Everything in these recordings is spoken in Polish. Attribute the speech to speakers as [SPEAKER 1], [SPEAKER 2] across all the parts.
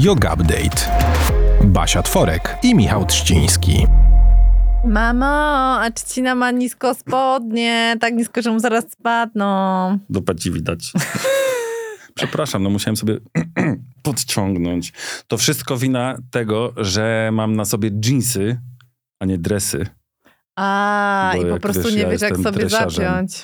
[SPEAKER 1] Yoga Update. Basia Tworek i Michał Trzciński.
[SPEAKER 2] Mamo, a Trzcina ma nisko spodnie, tak nisko, że mu zaraz spadną.
[SPEAKER 3] Dupa ci widać. Przepraszam, musiałem sobie podciągnąć. To wszystko wina tego, że mam na sobie dżinsy, a nie dresy.
[SPEAKER 2] I po prostu nie wiesz, jak sobie zapiąć.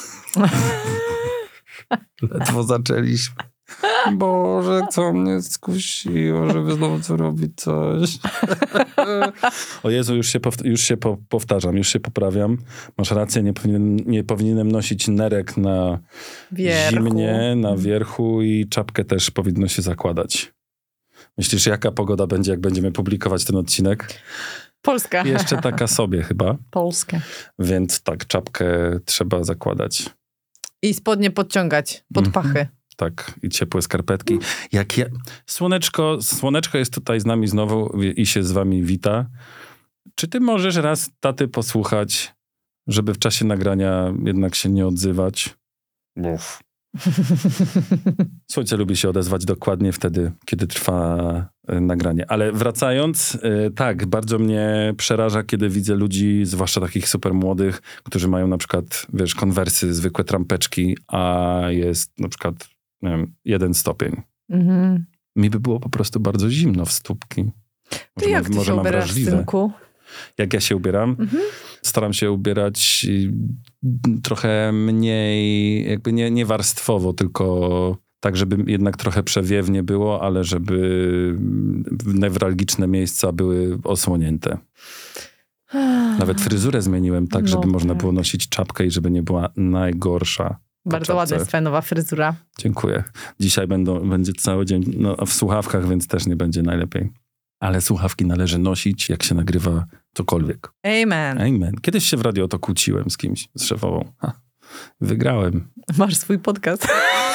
[SPEAKER 3] Ledwo zaczęliśmy. Boże, co mnie skusiło, żeby znowu co robić coś. O Jezu, już się powtarzam, już się poprawiam. Masz rację, nie powinienem nosić nerek na zimnie, na wierchu i czapkę też powinno się zakładać. Myślisz, jaka pogoda będzie, jak będziemy publikować ten odcinek?
[SPEAKER 2] Polska.
[SPEAKER 3] Jeszcze taka sobie chyba.
[SPEAKER 2] Polska.
[SPEAKER 3] Więc tak, czapkę trzeba zakładać.
[SPEAKER 2] I spodnie podciągać pod pachy.
[SPEAKER 3] Tak, i ciepłe skarpetki. Słoneczko jest tutaj z nami znowu i się z wami wita. Czy ty możesz raz taty posłuchać, żeby w czasie nagrania jednak się nie odzywać? Uf. Słońce lubi się odezwać dokładnie wtedy, kiedy trwa nagranie. Ale wracając, tak, bardzo mnie przeraża, kiedy widzę ludzi, zwłaszcza takich super młodych, którzy mają na przykład, konwersy, zwykłe trampeczki, a jest na przykład, 1 stopień. Mhm. Mi by było po prostu bardzo zimno w stópki.
[SPEAKER 2] Ty jak ty się ubierasz, synku?
[SPEAKER 3] Jak ja się ubieram? Staram się ubierać trochę mniej, jakby nie warstwowo, tylko tak, żeby jednak trochę przewiewnie było, ale żeby newralgiczne miejsca były osłonięte. Nawet fryzurę zmieniłem tak, żeby można było nosić czapkę i żeby nie była najgorsza.
[SPEAKER 2] Bardzo ładna jest twoja nowa fryzura.
[SPEAKER 3] Dziękuję. Dzisiaj będzie cały dzień w słuchawkach, więc też nie będzie najlepiej. Ale słuchawki należy nosić, jak się nagrywa cokolwiek.
[SPEAKER 2] Amen.
[SPEAKER 3] Kiedyś się w radio to kłóciłem z kimś, z szefową. Wygrałem.
[SPEAKER 2] Masz swój podcast.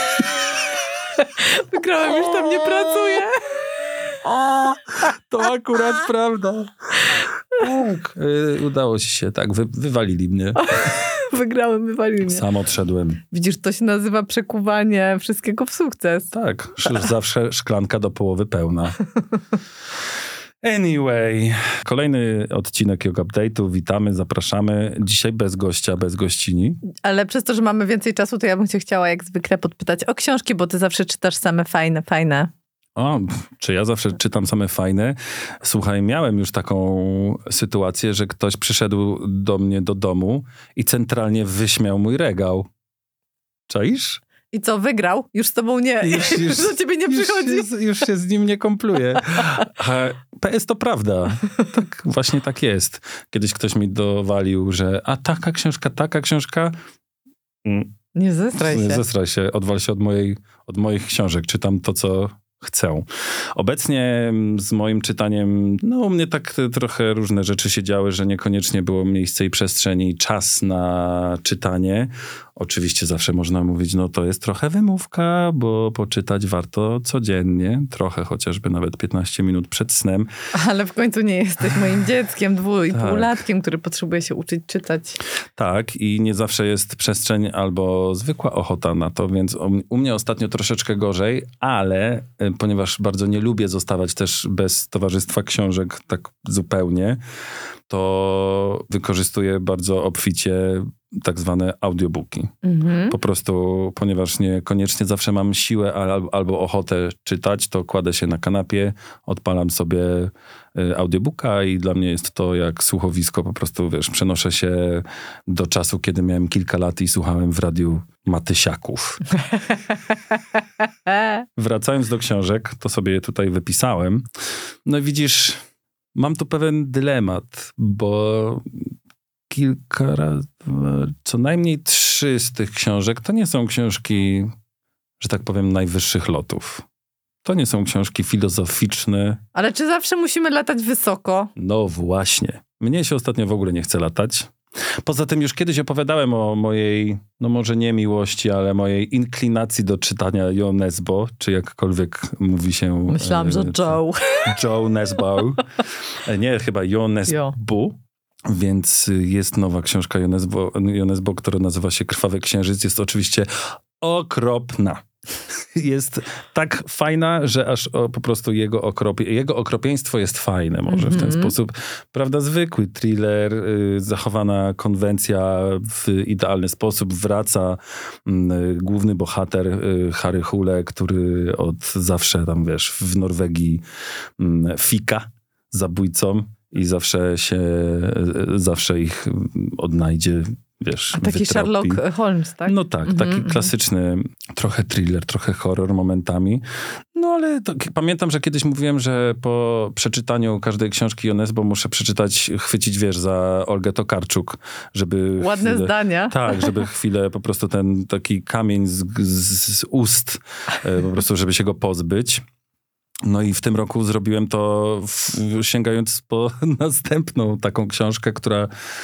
[SPEAKER 2] Wygrałem, już tam nie pracuję.
[SPEAKER 3] To akurat prawda. Tak. Udało ci się, tak. Wywalili mnie.
[SPEAKER 2] Wygrałem, wywalili mnie.
[SPEAKER 3] Sam odszedłem.
[SPEAKER 2] Widzisz, to się nazywa przekuwanie wszystkiego w sukces.
[SPEAKER 3] Tak. Zawsze szklanka do połowy pełna. Anyway, kolejny odcinek Yoga Update'u. Witamy, zapraszamy. Dzisiaj bez gościa, bez gościni.
[SPEAKER 2] Ale przez to, że mamy więcej czasu, to ja bym cię chciała jak zwykle podpytać o książki, bo ty zawsze czytasz same fajne.
[SPEAKER 3] O, czy ja zawsze czytam same fajne? Słuchaj, miałem już taką sytuację, że ktoś przyszedł do mnie do domu i centralnie wyśmiał mój regał. Czaisz?
[SPEAKER 2] I co, wygrał? Już z tobą nie, już do ciebie nie przychodzi.
[SPEAKER 3] Już się z nim nie kompluje. PS to prawda. Tak, właśnie tak jest. Kiedyś ktoś mi dowalił, że taka książka.
[SPEAKER 2] Nie zestraj się.
[SPEAKER 3] Odwal się od moich książek. Czytam to, co chcę. Obecnie z moim czytaniem, u mnie tak trochę różne rzeczy się działy, że niekoniecznie było miejsce i przestrzeń i czas na czytanie. Oczywiście zawsze można mówić, to jest trochę wymówka, bo poczytać warto codziennie, trochę chociażby nawet 15 minut przed snem.
[SPEAKER 2] Ale w końcu nie jesteś moim dzieckiem, 2,5-latkiem, który potrzebuje się uczyć czytać.
[SPEAKER 3] Tak, i nie zawsze jest przestrzeń albo zwykła ochota na to, więc u mnie ostatnio troszeczkę gorzej, ale ponieważ bardzo nie lubię zostawać też bez towarzystwa książek tak zupełnie, to wykorzystuję bardzo obficie tak zwane audiobooki. Po prostu, ponieważ niekoniecznie zawsze mam siłę albo ochotę czytać, to kładę się na kanapie, odpalam sobie audiobooka i dla mnie jest to jak słuchowisko. Po prostu, przenoszę się do czasu, kiedy miałem kilka lat i słuchałem w radiu Matysiaków. Wracając do książek, to sobie je tutaj wypisałem. No i widzisz, mam tu pewien dylemat, bo co najmniej 3 z tych książek to nie są książki, że tak powiem, najwyższych lotów. To nie są książki filozoficzne.
[SPEAKER 2] Ale czy zawsze musimy latać wysoko?
[SPEAKER 3] No właśnie. Mnie się ostatnio w ogóle nie chce latać. Poza tym już kiedyś opowiadałem o mojej, może nie miłości, ale mojej inklinacji do czytania Jo Nesbo, czy jakkolwiek mówi się...
[SPEAKER 2] Myślałam, że Joe.
[SPEAKER 3] Joe Nesbo. Nie, chyba Jo Nesbo. Więc jest nowa książka Jo Nesbo, która nazywa się Krwawy Księżyc. Jest oczywiście okropna. jest tak fajna, że aż po prostu jego okropieństwo jest fajne może w ten sposób. Prawda, zwykły thriller, zachowana konwencja w idealny sposób. Wraca główny bohater Harry Hole, który od zawsze tam, wiesz, w Norwegii fika zabójcom i zawsze ich odnajdzie. Wiesz,
[SPEAKER 2] A taki
[SPEAKER 3] wytropi.
[SPEAKER 2] Sherlock Holmes, tak?
[SPEAKER 3] No tak, taki klasyczny, trochę thriller, trochę horror momentami. No ale pamiętam, że kiedyś mówiłem, że po przeczytaniu każdej książki Jonesbo muszę chwycić, wiesz, za Olgę Tokarczuk, żeby...
[SPEAKER 2] Ładne zdania.
[SPEAKER 3] Tak, żeby chwilę po prostu ten taki kamień z ust, po prostu, żeby się go pozbyć. No i w tym roku zrobiłem to sięgając po następną taką książkę, która...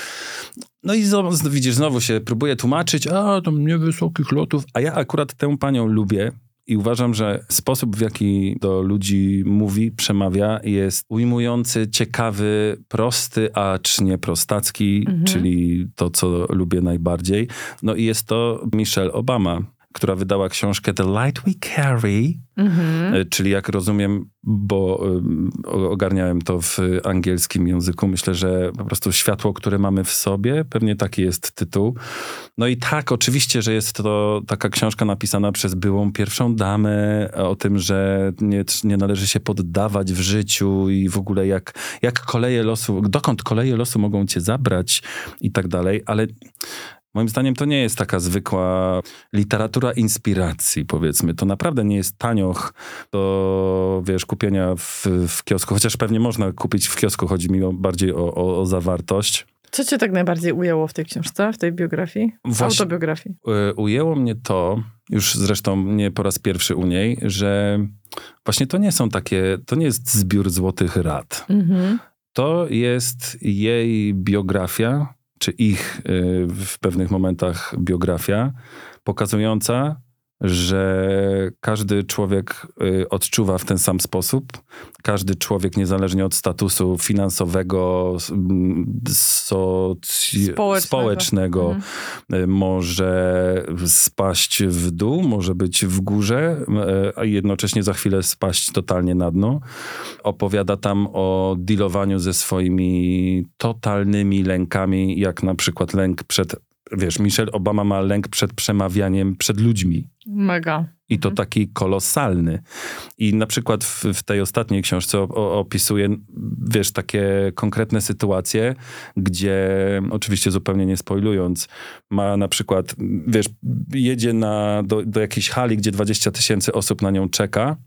[SPEAKER 3] No i widzisz, znowu się próbuje tłumaczyć, tam niewysokich lotów, a ja akurat tę panią lubię i uważam, że sposób, w jaki do ludzi mówi, przemawia, jest ujmujący, ciekawy, prosty, acz nie prostacki, czyli to, co lubię najbardziej. No i jest to Michelle Obama, która wydała książkę The Light We Carry, czyli jak rozumiem, bo ogarniałem to w angielskim języku, myślę, że po prostu światło, które mamy w sobie, pewnie taki jest tytuł. No i tak, oczywiście, że jest to taka książka napisana przez byłą pierwszą damę, o tym, że nie należy się poddawać w życiu i w ogóle jak koleje losu, dokąd koleje losu mogą cię zabrać i tak dalej, ale... Moim zdaniem to nie jest taka zwykła literatura inspiracji, powiedzmy. To naprawdę nie jest tanioch do, wiesz, kupienia w kiosku. Chociaż pewnie można kupić w kiosku. Chodzi mi bardziej o zawartość.
[SPEAKER 2] Co cię tak najbardziej ujęło w tej książce, w tej biografii? Autobiografii?
[SPEAKER 3] Ujęło mnie to, już zresztą nie po raz pierwszy u niej, że właśnie to nie jest zbiór złotych rad. To jest jej biografia, czy ich w pewnych momentach biografia, pokazująca, że każdy człowiek odczuwa w ten sam sposób. Każdy człowiek, niezależnie od statusu finansowego, społecznego może spaść w dół, może być w górze, a jednocześnie za chwilę spaść totalnie na dno. Opowiada tam o dealowaniu ze swoimi totalnymi lękami, jak na przykład lęk przed... Wiesz, Michelle Obama ma lęk przed przemawianiem przed ludźmi.
[SPEAKER 2] Mega.
[SPEAKER 3] I to taki kolosalny. I na przykład w tej ostatniej książce opisuje, wiesz, takie konkretne sytuacje, gdzie, oczywiście zupełnie nie spoilując, ma na przykład, wiesz, jedzie do jakiejś hali, gdzie 20 000 osób na nią czeka.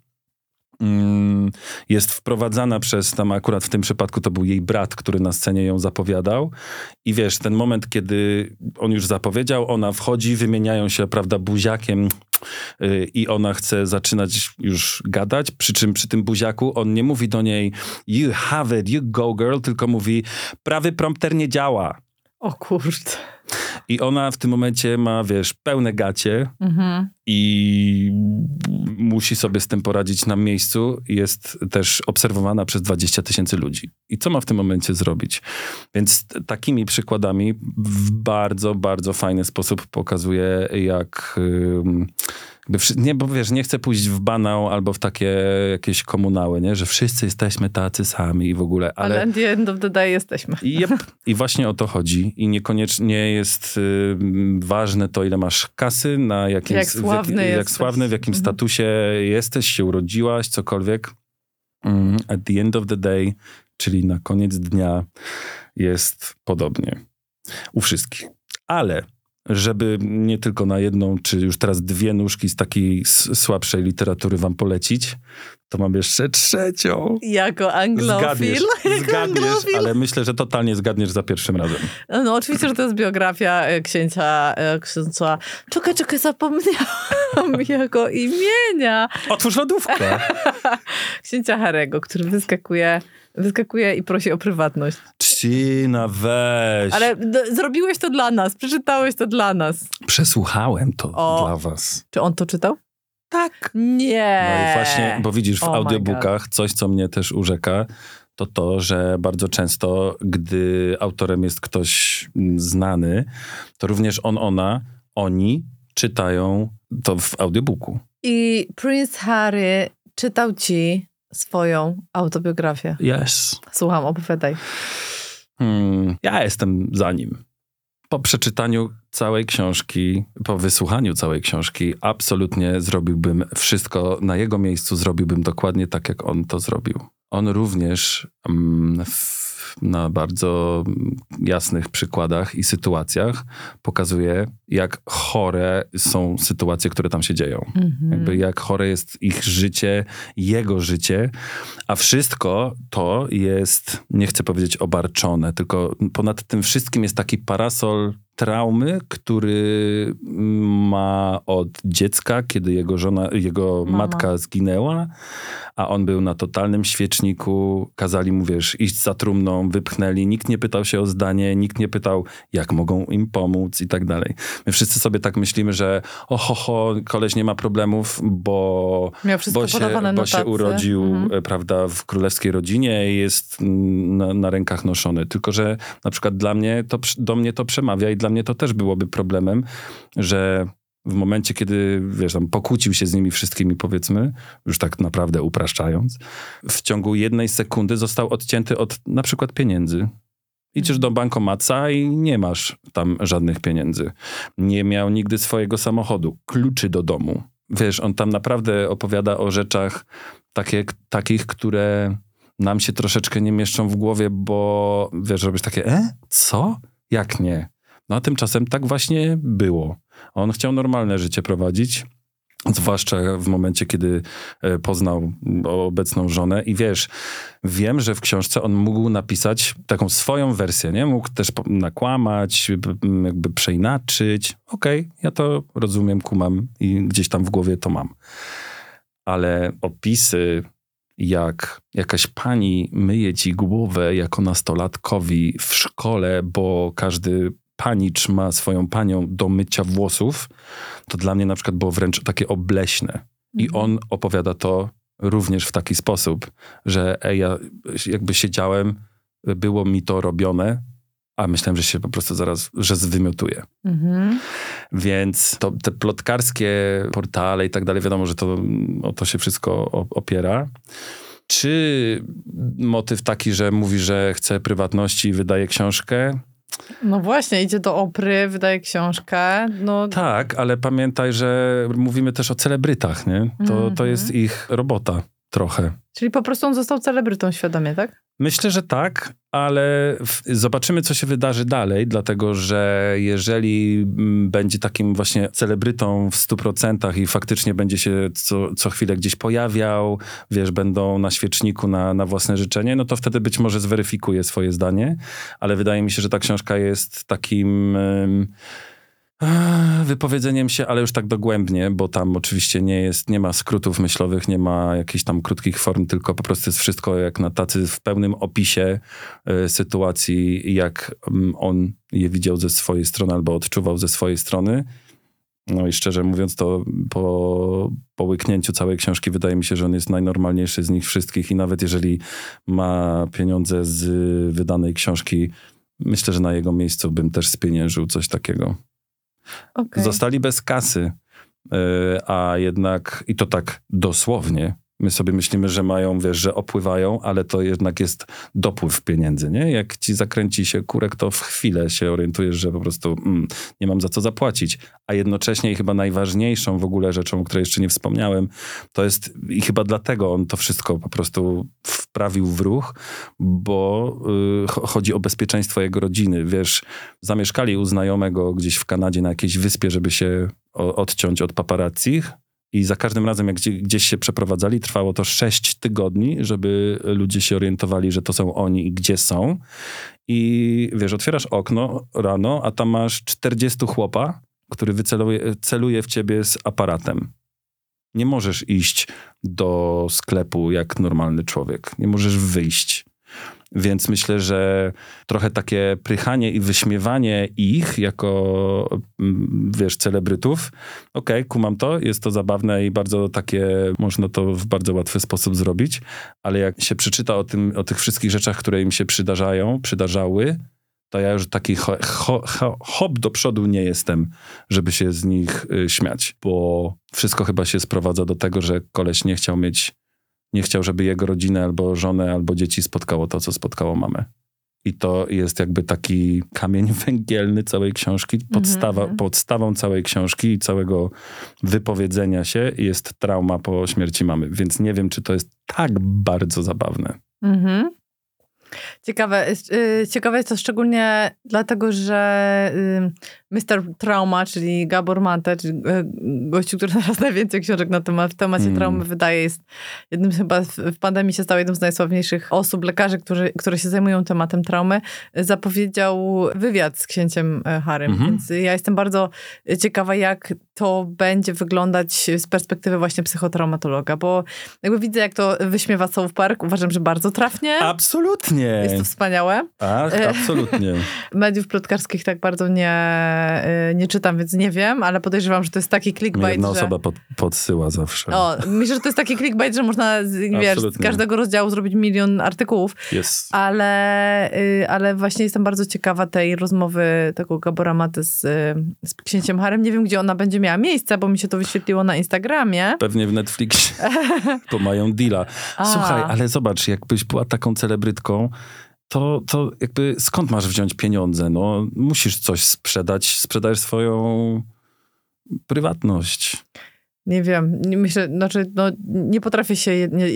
[SPEAKER 3] Jest wprowadzana przez, tam akurat w tym przypadku to był jej brat, który na scenie ją zapowiadał i wiesz, ten moment, kiedy on już zapowiedział, ona wchodzi, wymieniają się, prawda, buziakiem i ona chce zaczynać już gadać, przy czym przy tym buziaku on nie mówi do niej you have it, you go girl, tylko mówi prawy prompter nie działa.
[SPEAKER 2] O kurde.
[SPEAKER 3] I ona w tym momencie ma, wiesz, pełne gacie i musi sobie z tym poradzić na miejscu. Jest też obserwowana przez 20 000 ludzi. I co ma w tym momencie zrobić? Więc takimi przykładami w bardzo, bardzo fajny sposób pokazuje, jak... Nie, bo wiesz, nie chcę pójść w banał albo w takie jakieś komunały, nie? Że wszyscy jesteśmy tacy sami i w ogóle.
[SPEAKER 2] Ale at the end of the day jesteśmy.
[SPEAKER 3] I właśnie o to chodzi. I niekoniecznie jest ważne to, ile masz kasy, na jakim, jak sławny, w jakim statusie jesteś, się urodziłaś, cokolwiek. At the end of the day, czyli na koniec dnia, jest podobnie. U wszystkich. Ale... żeby nie tylko na jedną, czy już teraz 2 nóżki z takiej słabszej literatury wam polecić, to mam jeszcze 3.
[SPEAKER 2] Jako anglofil.
[SPEAKER 3] Zgadniesz, ale myślę, że totalnie zgadniesz za pierwszym razem.
[SPEAKER 2] No oczywiście, że to jest biografia księcia. Czekaj, zapomniałam jego imienia.
[SPEAKER 3] Otwórz lodówkę.
[SPEAKER 2] Księcia Harry'ego, który wyskakuje i prosi o prywatność.
[SPEAKER 3] Tina, weź.
[SPEAKER 2] Ale zrobiłeś to dla nas, przeczytałeś to dla nas.
[SPEAKER 3] Przesłuchałem to dla was.
[SPEAKER 2] Czy on to czytał?
[SPEAKER 3] Tak.
[SPEAKER 2] Nie.
[SPEAKER 3] No i właśnie, bo widzisz, w audiobookach coś, co mnie też urzeka, to, że bardzo często, gdy autorem jest ktoś znany, to również oni czytają to w audiobooku.
[SPEAKER 2] I Prince Harry czytał ci swoją autobiografię.
[SPEAKER 3] Yes.
[SPEAKER 2] Słucham, opowiadaj.
[SPEAKER 3] Ja jestem za nim. Po przeczytaniu całej książki, po wysłuchaniu całej książki, absolutnie zrobiłbym wszystko na jego miejscu, zrobiłbym dokładnie tak, jak on to zrobił. On również na bardzo jasnych przykładach i sytuacjach pokazuje, jak chore są sytuacje, które tam się dzieją. Jakby jak chore jest ich życie, jego życie, a wszystko to jest, nie chcę powiedzieć obarczone, tylko ponad tym wszystkim jest taki parasol traumy, który ma od dziecka, kiedy jego matka zginęła, a on był na totalnym świeczniku, kazali mu, iść za trumną, wypchnęli, nikt nie pytał się o zdanie, nikt nie pytał, jak mogą im pomóc i tak dalej. My wszyscy sobie tak myślimy, że koleś nie ma problemów, bo się urodził, prawda, w królewskiej rodzinie i jest na rękach noszony. Tylko, że na przykład do mnie to przemawia i dla mnie to też byłoby problemem, że w momencie, kiedy, tam pokłócił się z nimi wszystkimi, powiedzmy, już tak naprawdę upraszczając, w ciągu 1 sekundy został odcięty od na przykład pieniędzy. Idziesz do bankomatsa i nie masz tam żadnych pieniędzy. Nie miał nigdy swojego samochodu, kluczy do domu. On tam naprawdę opowiada o rzeczach takich, które nam się troszeczkę nie mieszczą w głowie, bo robisz takie, co? Jak nie? No a tymczasem tak właśnie było. On chciał normalne życie prowadzić, zwłaszcza w momencie, kiedy poznał obecną żonę i wiem, że w książce on mógł napisać taką swoją wersję, nie? Mógł też nakłamać, jakby przeinaczyć. Okej, ja to rozumiem, kumam i gdzieś tam w głowie to mam. Ale opisy, jak jakaś pani myje ci głowę jako nastolatkowi w szkole, bo każdy panicz ma swoją panią do mycia włosów, to dla mnie na przykład było wręcz takie obleśne. I on opowiada to również w taki sposób, że ja jakby siedziałem, było mi to robione, a myślałem, że się po prostu zaraz, że zwymiotuję. Więc te plotkarskie portale i tak dalej, wiadomo, że o to się wszystko opiera. Czy motyw taki, że mówi, że chce prywatności i wydaje książkę?
[SPEAKER 2] No właśnie, idzie do Opry, wydaje książkę. No.
[SPEAKER 3] Tak, ale pamiętaj, że mówimy też o celebrytach, nie? To jest ich robota trochę.
[SPEAKER 2] Czyli po prostu on został celebrytą świadomie, tak?
[SPEAKER 3] Myślę, że tak, ale zobaczymy, co się wydarzy dalej, dlatego, że jeżeli będzie takim właśnie celebrytą w 100% i faktycznie będzie się co chwilę gdzieś pojawiał, będą na świeczniku na własne życzenie, no to wtedy być może zweryfikuje swoje zdanie, ale wydaje mi się, że ta książka jest takim wypowiedzeniem się, ale już tak dogłębnie, bo tam oczywiście nie ma skrótów myślowych, nie ma jakichś tam krótkich form, tylko po prostu jest wszystko jak na tacy w pełnym opisie sytuacji, jak on je widział ze swojej strony albo odczuwał ze swojej strony. No i szczerze mówiąc, to po łyknięciu całej książki wydaje mi się, że on jest najnormalniejszy z nich wszystkich i nawet jeżeli ma pieniądze z wydanej książki, myślę, że na jego miejscu bym też spieniężył coś takiego.
[SPEAKER 2] Okay.
[SPEAKER 3] Zostali bez kasy, a jednak, i to tak dosłownie, my sobie myślimy, że mają, że opływają, ale to jednak jest dopływ pieniędzy, nie? Jak ci zakręci się kurek, to w chwilę się orientujesz, że po prostu nie mam za co zapłacić. A jednocześnie i chyba najważniejszą w ogóle rzeczą, o której jeszcze nie wspomniałem, to jest, i chyba dlatego on to wszystko po prostu wprawił w ruch, bo chodzi o bezpieczeństwo jego rodziny. Zamieszkali u znajomego gdzieś w Kanadzie na jakiejś wyspie, żeby się odciąć od paparazzich. I za każdym razem, jak gdzieś się przeprowadzali, trwało to 6 tygodni, żeby ludzie się orientowali, że to są oni i gdzie są. I otwierasz okno rano, a tam masz 40 chłopa, który celuje w ciebie z aparatem. Nie możesz iść do sklepu jak normalny człowiek. Nie możesz wyjść. Więc myślę, że trochę takie prychanie i wyśmiewanie ich jako, celebrytów, kumam to, jest to zabawne i bardzo takie, można to w bardzo łatwy sposób zrobić, ale jak się przeczyta o tych wszystkich rzeczach, które im się przydarzały, to ja już taki hop do przodu nie jestem, żeby się z nich śmiać. Bo wszystko chyba się sprowadza do tego, że koleś nie chciał, żeby jego rodzinę albo żonę, albo dzieci spotkało to, co spotkało mamę. I to jest jakby taki kamień węgielny całej książki. Podstawą całej książki i całego wypowiedzenia się jest trauma po śmierci mamy. Więc nie wiem, czy to jest tak bardzo zabawne.
[SPEAKER 2] Mhm. Ciekawe jest to szczególnie dlatego, że Mr. Trauma, czyli Gabor Mate, czyli gościu, który teraz najwięcej książek w temacie traumy wydaje, jest jednym chyba w pandemii się stał jednym z najsławniejszych osób, lekarzy, które się zajmują tematem traumy, zapowiedział wywiad z księciem Harrym. Więc ja jestem bardzo ciekawa, jak to będzie wyglądać z perspektywy właśnie psychotraumatologa, bo jakby widzę, jak to wyśmiewa South Park. Uważam, że bardzo trafnie.
[SPEAKER 3] Absolutnie.
[SPEAKER 2] Jest to wspaniałe.
[SPEAKER 3] Tak, absolutnie.
[SPEAKER 2] Mediów plotkarskich tak bardzo nie czytam, więc nie wiem, ale podejrzewam, że to jest taki clickbait,
[SPEAKER 3] Jedna
[SPEAKER 2] że...
[SPEAKER 3] osoba podsyła zawsze.
[SPEAKER 2] Myślę, że to jest taki clickbait, że można z każdego rozdziału zrobić 1 milion artykułów.
[SPEAKER 3] Yes.
[SPEAKER 2] Ale właśnie jestem bardzo ciekawa tej rozmowy tego Gabora Maty z księciem Harrym. Nie wiem, gdzie ona będzie miała miejsce, bo mi się to wyświetliło na Instagramie.
[SPEAKER 3] Pewnie w Netflixie, bo mają deala. Słuchaj, ale zobacz, jakbyś była taką celebrytką, to jakby skąd masz wziąć pieniądze? No, musisz coś sprzedać, sprzedajesz swoją prywatność.
[SPEAKER 2] Nie wiem, myślę, nie potrafię się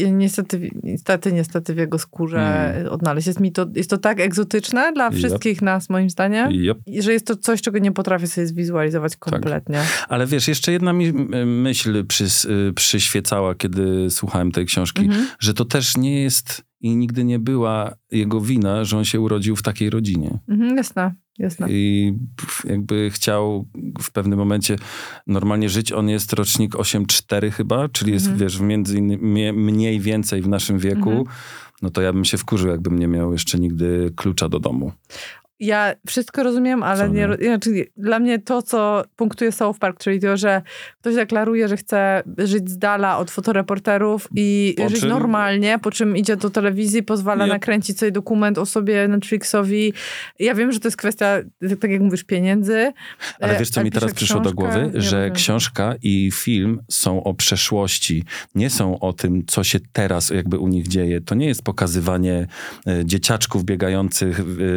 [SPEAKER 2] niestety w jego skórze odnaleźć. Jest to tak egzotyczne dla wszystkich nas, moim zdaniem, że jest to coś, czego nie potrafię sobie zwizualizować kompletnie.
[SPEAKER 3] Tak. Ale wiesz, jeszcze jedna myśl przyświecała, kiedy słuchałem tej książki, że to też nie jest i nigdy nie była jego wina, że on się urodził w takiej rodzinie.
[SPEAKER 2] Jasne.
[SPEAKER 3] I jakby chciał w pewnym momencie normalnie żyć. On jest rocznik 8-4 chyba, czyli jest, wiesz, między innymi mniej więcej w naszym wieku. No to ja bym się wkurzył, jakbym nie miał jeszcze nigdy klucza do domu.
[SPEAKER 2] Ja wszystko rozumiem, ale dla mnie to, co punktuje South Park, czyli to, że ktoś deklaruje, że chce żyć z dala od fotoreporterów i żyć normalnie, po czym idzie do telewizji, pozwala nakręcić sobie dokument o sobie Netflixowi. Ja wiem, że to jest kwestia, tak jak mówisz, pieniędzy.
[SPEAKER 3] Ale wiesz, co mi teraz przyszło do głowy? Że książka i film są o przeszłości. Nie są o tym, co się teraz jakby u nich dzieje. To nie jest pokazywanie dzieciaczków biegających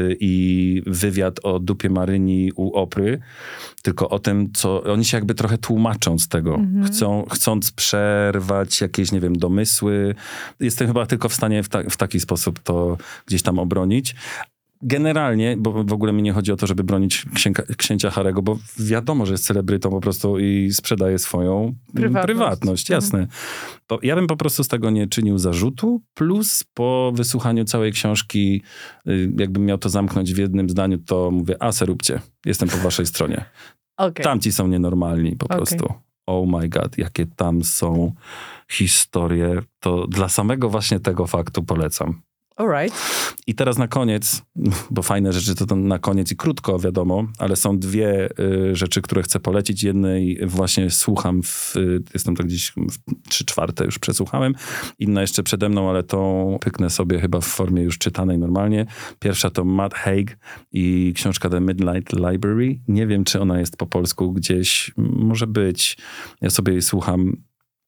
[SPEAKER 3] i wywiad o dupie Maryni u Opry, tylko o tym, co oni się jakby trochę tłumaczą z tego. Chcąc przerwać jakieś, nie wiem, domysły. Jestem chyba tylko w stanie w taki sposób to gdzieś tam obronić. Generalnie, bo w ogóle mi nie chodzi o to, żeby bronić księcia Harego, bo wiadomo, że jest celebrytą po prostu i sprzedaje swoją prywatność, jasne. To ja bym po prostu z tego nie czynił zarzutu, plus po wysłuchaniu całej książki, jakbym miał to zamknąć w jednym zdaniu, to mówię, se róbcie, jestem po waszej stronie.
[SPEAKER 2] Okay.
[SPEAKER 3] Tamci są nienormalni po prostu. Oh my God, jakie tam są historie, to dla samego właśnie tego faktu polecam.
[SPEAKER 2] Alright.
[SPEAKER 3] I teraz na koniec, bo fajne rzeczy to na koniec i krótko, wiadomo, ale są 2 rzeczy, które chcę polecić. Jednej właśnie słucham, jestem tak gdzieś 3/4 już przesłuchałem. Inna jeszcze przede mną, ale tą pyknę sobie chyba w formie już czytanej normalnie. Pierwsza to Matt Haig i książka The Midnight Library. Nie wiem, czy ona jest po polsku gdzieś. Może być. Ja sobie jej słucham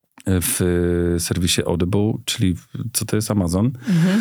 [SPEAKER 3] w serwisie Audible, czyli co to jest Amazon.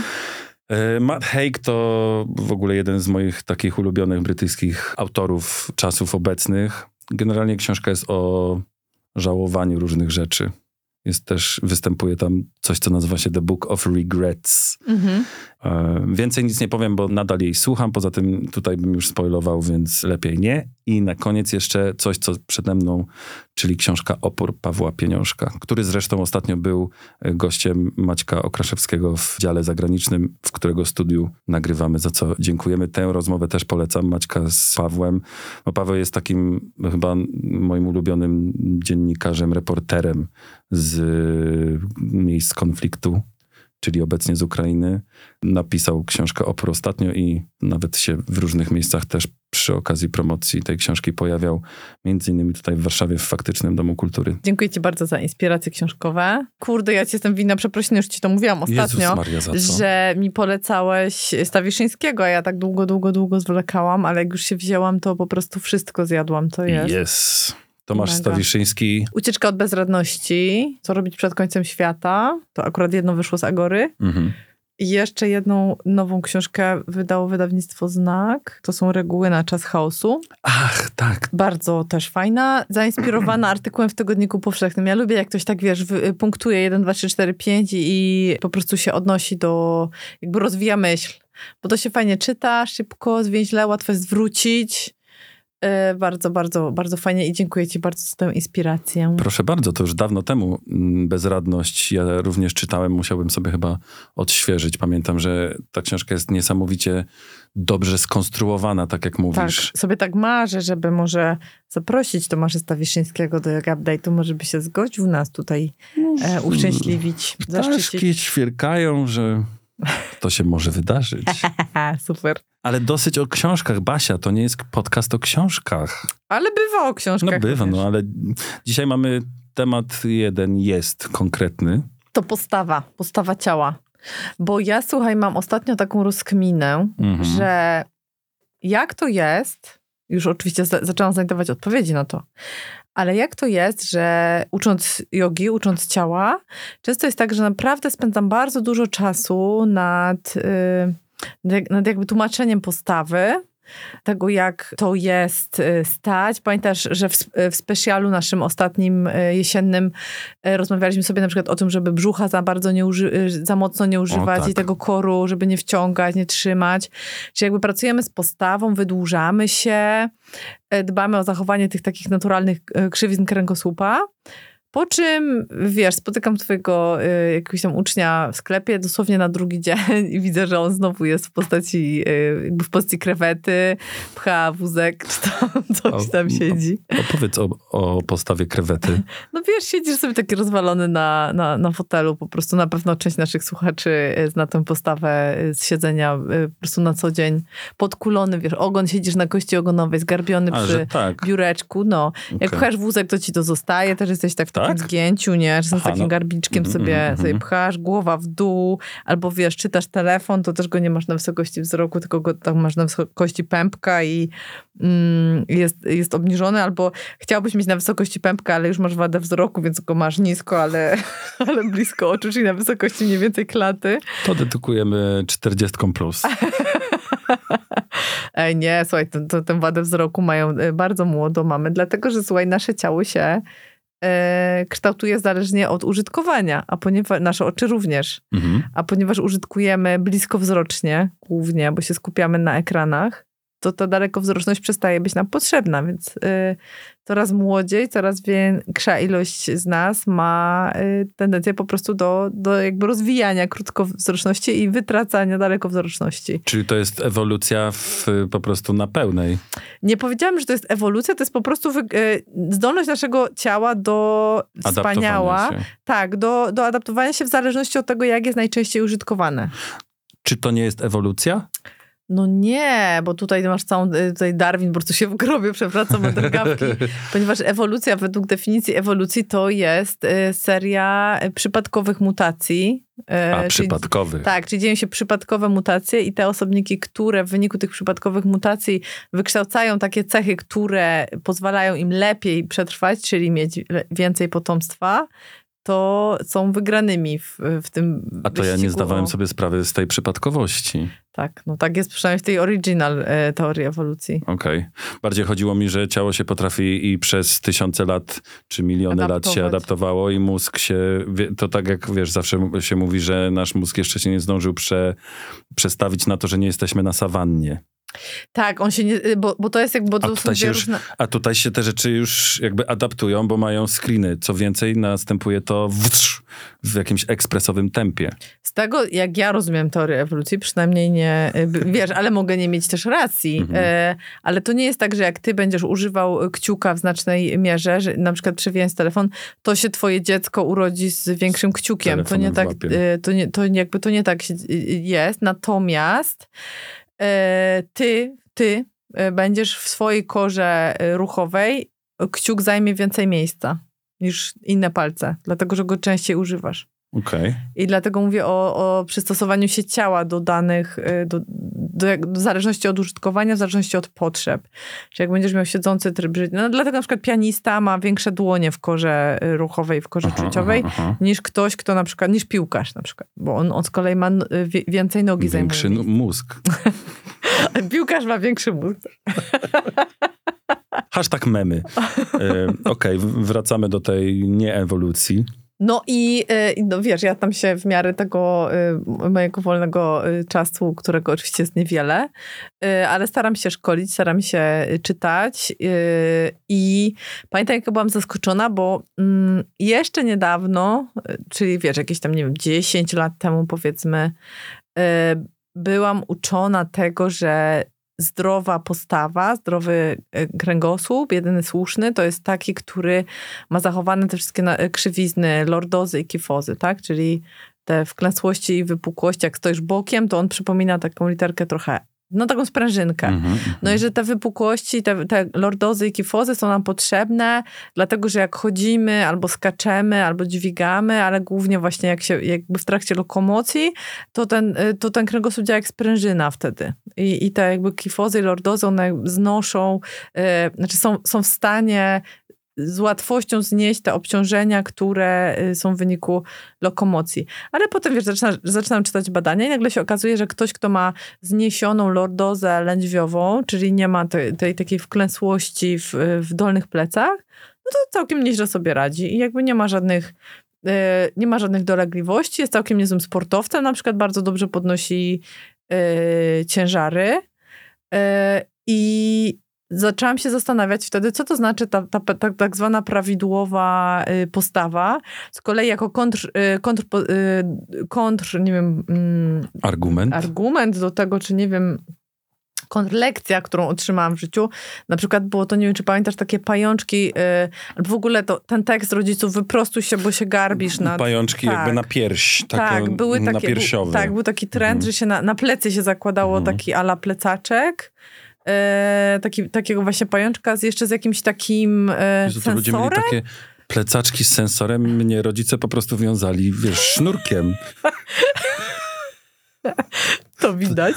[SPEAKER 3] Matt Haig to w ogóle jeden z moich takich ulubionych brytyjskich autorów czasów obecnych. Generalnie książka jest o żałowaniu różnych rzeczy. Występuje tam coś, co nazywa się The Book of Regrets. Więcej nic nie powiem, bo nadal jej słucham. Poza tym tutaj bym już spoilował, więc lepiej nie. I na koniec jeszcze coś, co przede mną, czyli książka Opór Pawła Pieniążka, który zresztą ostatnio był gościem Maćka Okraszewskiego w dziale zagranicznym, w którego studiu nagrywamy, za co dziękujemy. Tę rozmowę też polecam, Maćka z Pawłem. Bo Paweł jest takim chyba moim ulubionym dziennikarzem, reporterem z miejsc konfliktu. czyli obecnie z Ukrainy. Napisał książkę Opór ostatnio i nawet się w różnych miejscach też przy okazji promocji tej książki pojawiał. Między innymi tutaj w Warszawie w Faktycznym Domu Kultury.
[SPEAKER 2] Dziękuję ci bardzo za inspiracje książkowe. Kurde, ja ci jestem winna przeprosiny, już ci to mówiłam ostatnio,
[SPEAKER 3] Jezus Maria, za co?
[SPEAKER 2] że mi polecałeś Stawiszyńskiego, a ja tak długo zwlekałam, ale jak już się wzięłam, to po prostu wszystko zjadłam, to jest.
[SPEAKER 3] Yes. Tomasz
[SPEAKER 2] Mega.
[SPEAKER 3] Stawiszyński.
[SPEAKER 2] Ucieczka od bezradności, co robić przed końcem świata, to akurat jedno wyszło z Agory.
[SPEAKER 3] Mhm.
[SPEAKER 2] I jeszcze jedną nową książkę wydało wydawnictwo Znak. To są Reguły na czas chaosu.
[SPEAKER 3] Ach, tak.
[SPEAKER 2] Bardzo też fajna, zainspirowana artykułem w Tygodniku Powszechnym. Ja lubię, jak ktoś tak, wiesz, punktuje 1, 2, 3, 4, 5 i po prostu się odnosi do, jakby rozwija myśl. Bo to się fajnie czyta, szybko, zwięźle, łatwo jest zwrócić. Bardzo, bardzo, bardzo fajnie i dziękuję ci bardzo za tę inspirację.
[SPEAKER 3] Proszę bardzo, to już dawno temu Bezradność ja również czytałem, musiałbym sobie chyba odświeżyć. Pamiętam, że ta książka jest niesamowicie dobrze skonstruowana, tak jak mówisz.
[SPEAKER 2] Tak, sobie tak marzę, żeby może zaprosić Tomasza Stawiszyńskiego do update'u, może by się zgodził nas tutaj uszczęśliwić, zaszczycić.
[SPEAKER 3] Ptaszki ćwierkają, że to się może wydarzyć.
[SPEAKER 2] Super.
[SPEAKER 3] Ale dosyć o książkach. Basia, to nie jest podcast o książkach.
[SPEAKER 2] Ale bywa o książkach.
[SPEAKER 3] No bywa,
[SPEAKER 2] również.
[SPEAKER 3] ale dzisiaj mamy temat jeden, jest konkretny.
[SPEAKER 2] To postawa ciała. Bo ja, słuchaj, mam ostatnio taką rozkminę, że jak to jest, już oczywiście zaczęłam znajdować odpowiedzi na to, ale jak to jest, że ucząc jogi, ucząc ciała, często jest tak, że naprawdę spędzam bardzo dużo czasu nad jakby tłumaczeniem postawy, tego jak to jest stać. Pamiętasz, że w specjalu naszym ostatnim jesiennym rozmawialiśmy sobie na przykład o tym, żeby brzucha za mocno nie używać
[SPEAKER 3] tak.
[SPEAKER 2] i tego koru, żeby nie wciągać, nie trzymać. Czyli jakby pracujemy z postawą, wydłużamy się, dbamy o zachowanie tych takich naturalnych krzywizn kręgosłupa. Po czym, wiesz, spotykam twojego jakiegoś tam ucznia w sklepie dosłownie na drugi dzień i widzę, że on znowu jest w postaci, jakby w postaci krewety, pcha wózek, czy tam coś tam siedzi.
[SPEAKER 3] Opowiedz o postawie krewety.
[SPEAKER 2] No wiesz, siedzisz sobie taki rozwalony na fotelu, po prostu na pewno część naszych słuchaczy zna tę postawę z siedzenia po prostu na co dzień, podkulony, wiesz, ogon, siedzisz na kości ogonowej, zgarbiony przy biureczku, no. Jak pchasz wózek, to ci to zostaje, też jesteś tak w takim zgięciu, nie? Czasem z takim garbiczkiem sobie pchasz, głowa w dół, albo wiesz, czytasz telefon, to też go nie masz na wysokości wzroku, tylko go tam masz na wysokości pępka i jest obniżony, albo chciałbyś mieć na wysokości pępka, ale już masz wadę wzroku, więc go masz nisko, ale blisko oczu, czyli na wysokości mniej więcej klaty.
[SPEAKER 3] To dedykujemy 40+.
[SPEAKER 2] Ej, nie, słuchaj, tę wadę wzroku mają bardzo młodo mamy, dlatego, że słuchaj, nasze ciało się kształtuje zależnie od użytkowania, a ponieważ nasze oczy również, a ponieważ użytkujemy bliskowzrocznie głównie, bo się skupiamy na ekranach, to ta dalekowzroczność przestaje być nam potrzebna, więc coraz młodziej, coraz większa ilość z nas ma tendencję po prostu do jakby rozwijania krótkowzroczności i wytracania dalekowzroczności.
[SPEAKER 3] Czyli to jest ewolucja po prostu na pełnej.
[SPEAKER 2] Nie powiedziałam, że to jest ewolucja, to jest po prostu zdolność naszego ciała do wspaniała. Tak, do adaptowania się w zależności od tego, jak jest najczęściej użytkowane.
[SPEAKER 3] Czy to nie jest ewolucja?
[SPEAKER 2] No nie, bo tutaj masz tutaj Darwin po prostu się w grobie przewraca od drgawki, ponieważ ewolucja, według definicji ewolucji, to jest seria przypadkowych mutacji.
[SPEAKER 3] Przypadkowych.
[SPEAKER 2] Tak, czyli dzieją się przypadkowe mutacje i te osobniki, które w wyniku tych przypadkowych mutacji wykształcają takie cechy, które pozwalają im lepiej przetrwać, czyli mieć więcej potomstwa, to są wygranymi w tym wyścigu.
[SPEAKER 3] A to ja nie zdawałem sobie sprawy z tej przypadkowości.
[SPEAKER 2] Tak, no tak jest przynajmniej w tej original teorii ewolucji.
[SPEAKER 3] Okej. Bardziej chodziło mi, że ciało się potrafi i przez tysiące lat, czy miliony lat się adaptowało i mózg się, to tak jak wiesz, zawsze się mówi, że nasz mózg jeszcze się nie zdążył przestawić na to, że nie jesteśmy na sawannie.
[SPEAKER 2] Tak, on się nie... Bo to jest jakby... To są dwie różne...
[SPEAKER 3] A tutaj się te rzeczy już jakby adaptują, bo mają screeny. Co więcej, następuje to w jakimś ekspresowym tempie.
[SPEAKER 2] Z tego, jak ja rozumiem teorię ewolucji, przynajmniej nie... Wiesz, ale mogę nie mieć też racji. Ale to nie jest tak, że jak ty będziesz używał kciuka w znacznej mierze, że na przykład przewijając telefon, to się twoje dziecko urodzi z większym kciukiem. To nie tak... To nie tak jest. Natomiast ty będziesz w swojej korze ruchowej, kciuk zajmie więcej miejsca niż inne palce, dlatego, że go częściej używasz.
[SPEAKER 3] Okej.
[SPEAKER 2] I dlatego mówię o przystosowaniu się ciała do danych, w zależności od użytkowania, w zależności od potrzeb. Czyli jak będziesz miał siedzący tryb życia, no dlatego na przykład pianista ma większe dłonie w korze ruchowej, w korze czuciowej, niż ktoś, kto na przykład, niż piłkarz na przykład, bo on z kolei ma więcej nogi zajmuje.
[SPEAKER 3] Większy mózg.
[SPEAKER 2] Piłkarz ma większy mózg.
[SPEAKER 3] Hashtag memy. Okej, wracamy do tej nieewolucji.
[SPEAKER 2] No i no wiesz, ja tam się w miarę tego mojego wolnego czasu, którego oczywiście jest niewiele, ale staram się szkolić, staram się czytać i pamiętam, jak byłam zaskoczona, bo jeszcze niedawno, czyli wiesz, jakieś tam, nie wiem, 10 lat temu powiedzmy, byłam uczona tego, że zdrowa postawa, zdrowy kręgosłup, jedyny słuszny, to jest taki, który ma zachowane te wszystkie krzywizny, lordozy i kifozy, tak? Czyli te wklęsłości i wypukłości, jak stoisz bokiem, to on przypomina taką literkę trochę, no taką sprężynkę. No i że te wypukłości, te lordozy i kifozy są nam potrzebne, dlatego, że jak chodzimy, albo skaczemy, albo dźwigamy, ale głównie właśnie jakby w trakcie lokomocji, to ten kręgosłup działa jak sprężyna wtedy. I te jakby kifozy i lordozy, one znoszą, znaczy są w stanie z łatwością znieść te obciążenia, które są w wyniku lokomocji. Ale potem, wiesz, zaczynam czytać badania i nagle się okazuje, że ktoś, kto ma zniesioną lordozę lędźwiową, czyli nie ma tej takiej wklęsłości w dolnych plecach, no to całkiem nieźle sobie radzi i jakby nie ma żadnych dolegliwości, jest całkiem niezłym sportowcem, na przykład bardzo dobrze podnosi ciężary i zaczęłam się zastanawiać wtedy, co to znaczy ta tak zwana prawidłowa postawa. Z kolei jako nie wiem... Argument do tego, czy nie wiem... kontrlekcja, którą otrzymałam w życiu, na przykład było to, nie wiem, czy pamiętasz, takie pajączki, albo w ogóle ten tekst rodziców, wyprostuj się, bo się garbisz.
[SPEAKER 3] Pajączki jakby na pierś, były takie, napiersiowe.
[SPEAKER 2] Był taki trend, że się na plecy się zakładało taki ala plecaczek, takiego właśnie pajączka jeszcze z jakimś takim sensorem.
[SPEAKER 3] Ludzie mieli takie plecaczki z sensorem, mnie rodzice po prostu wiązali, wiesz, sznurkiem.
[SPEAKER 2] To widać.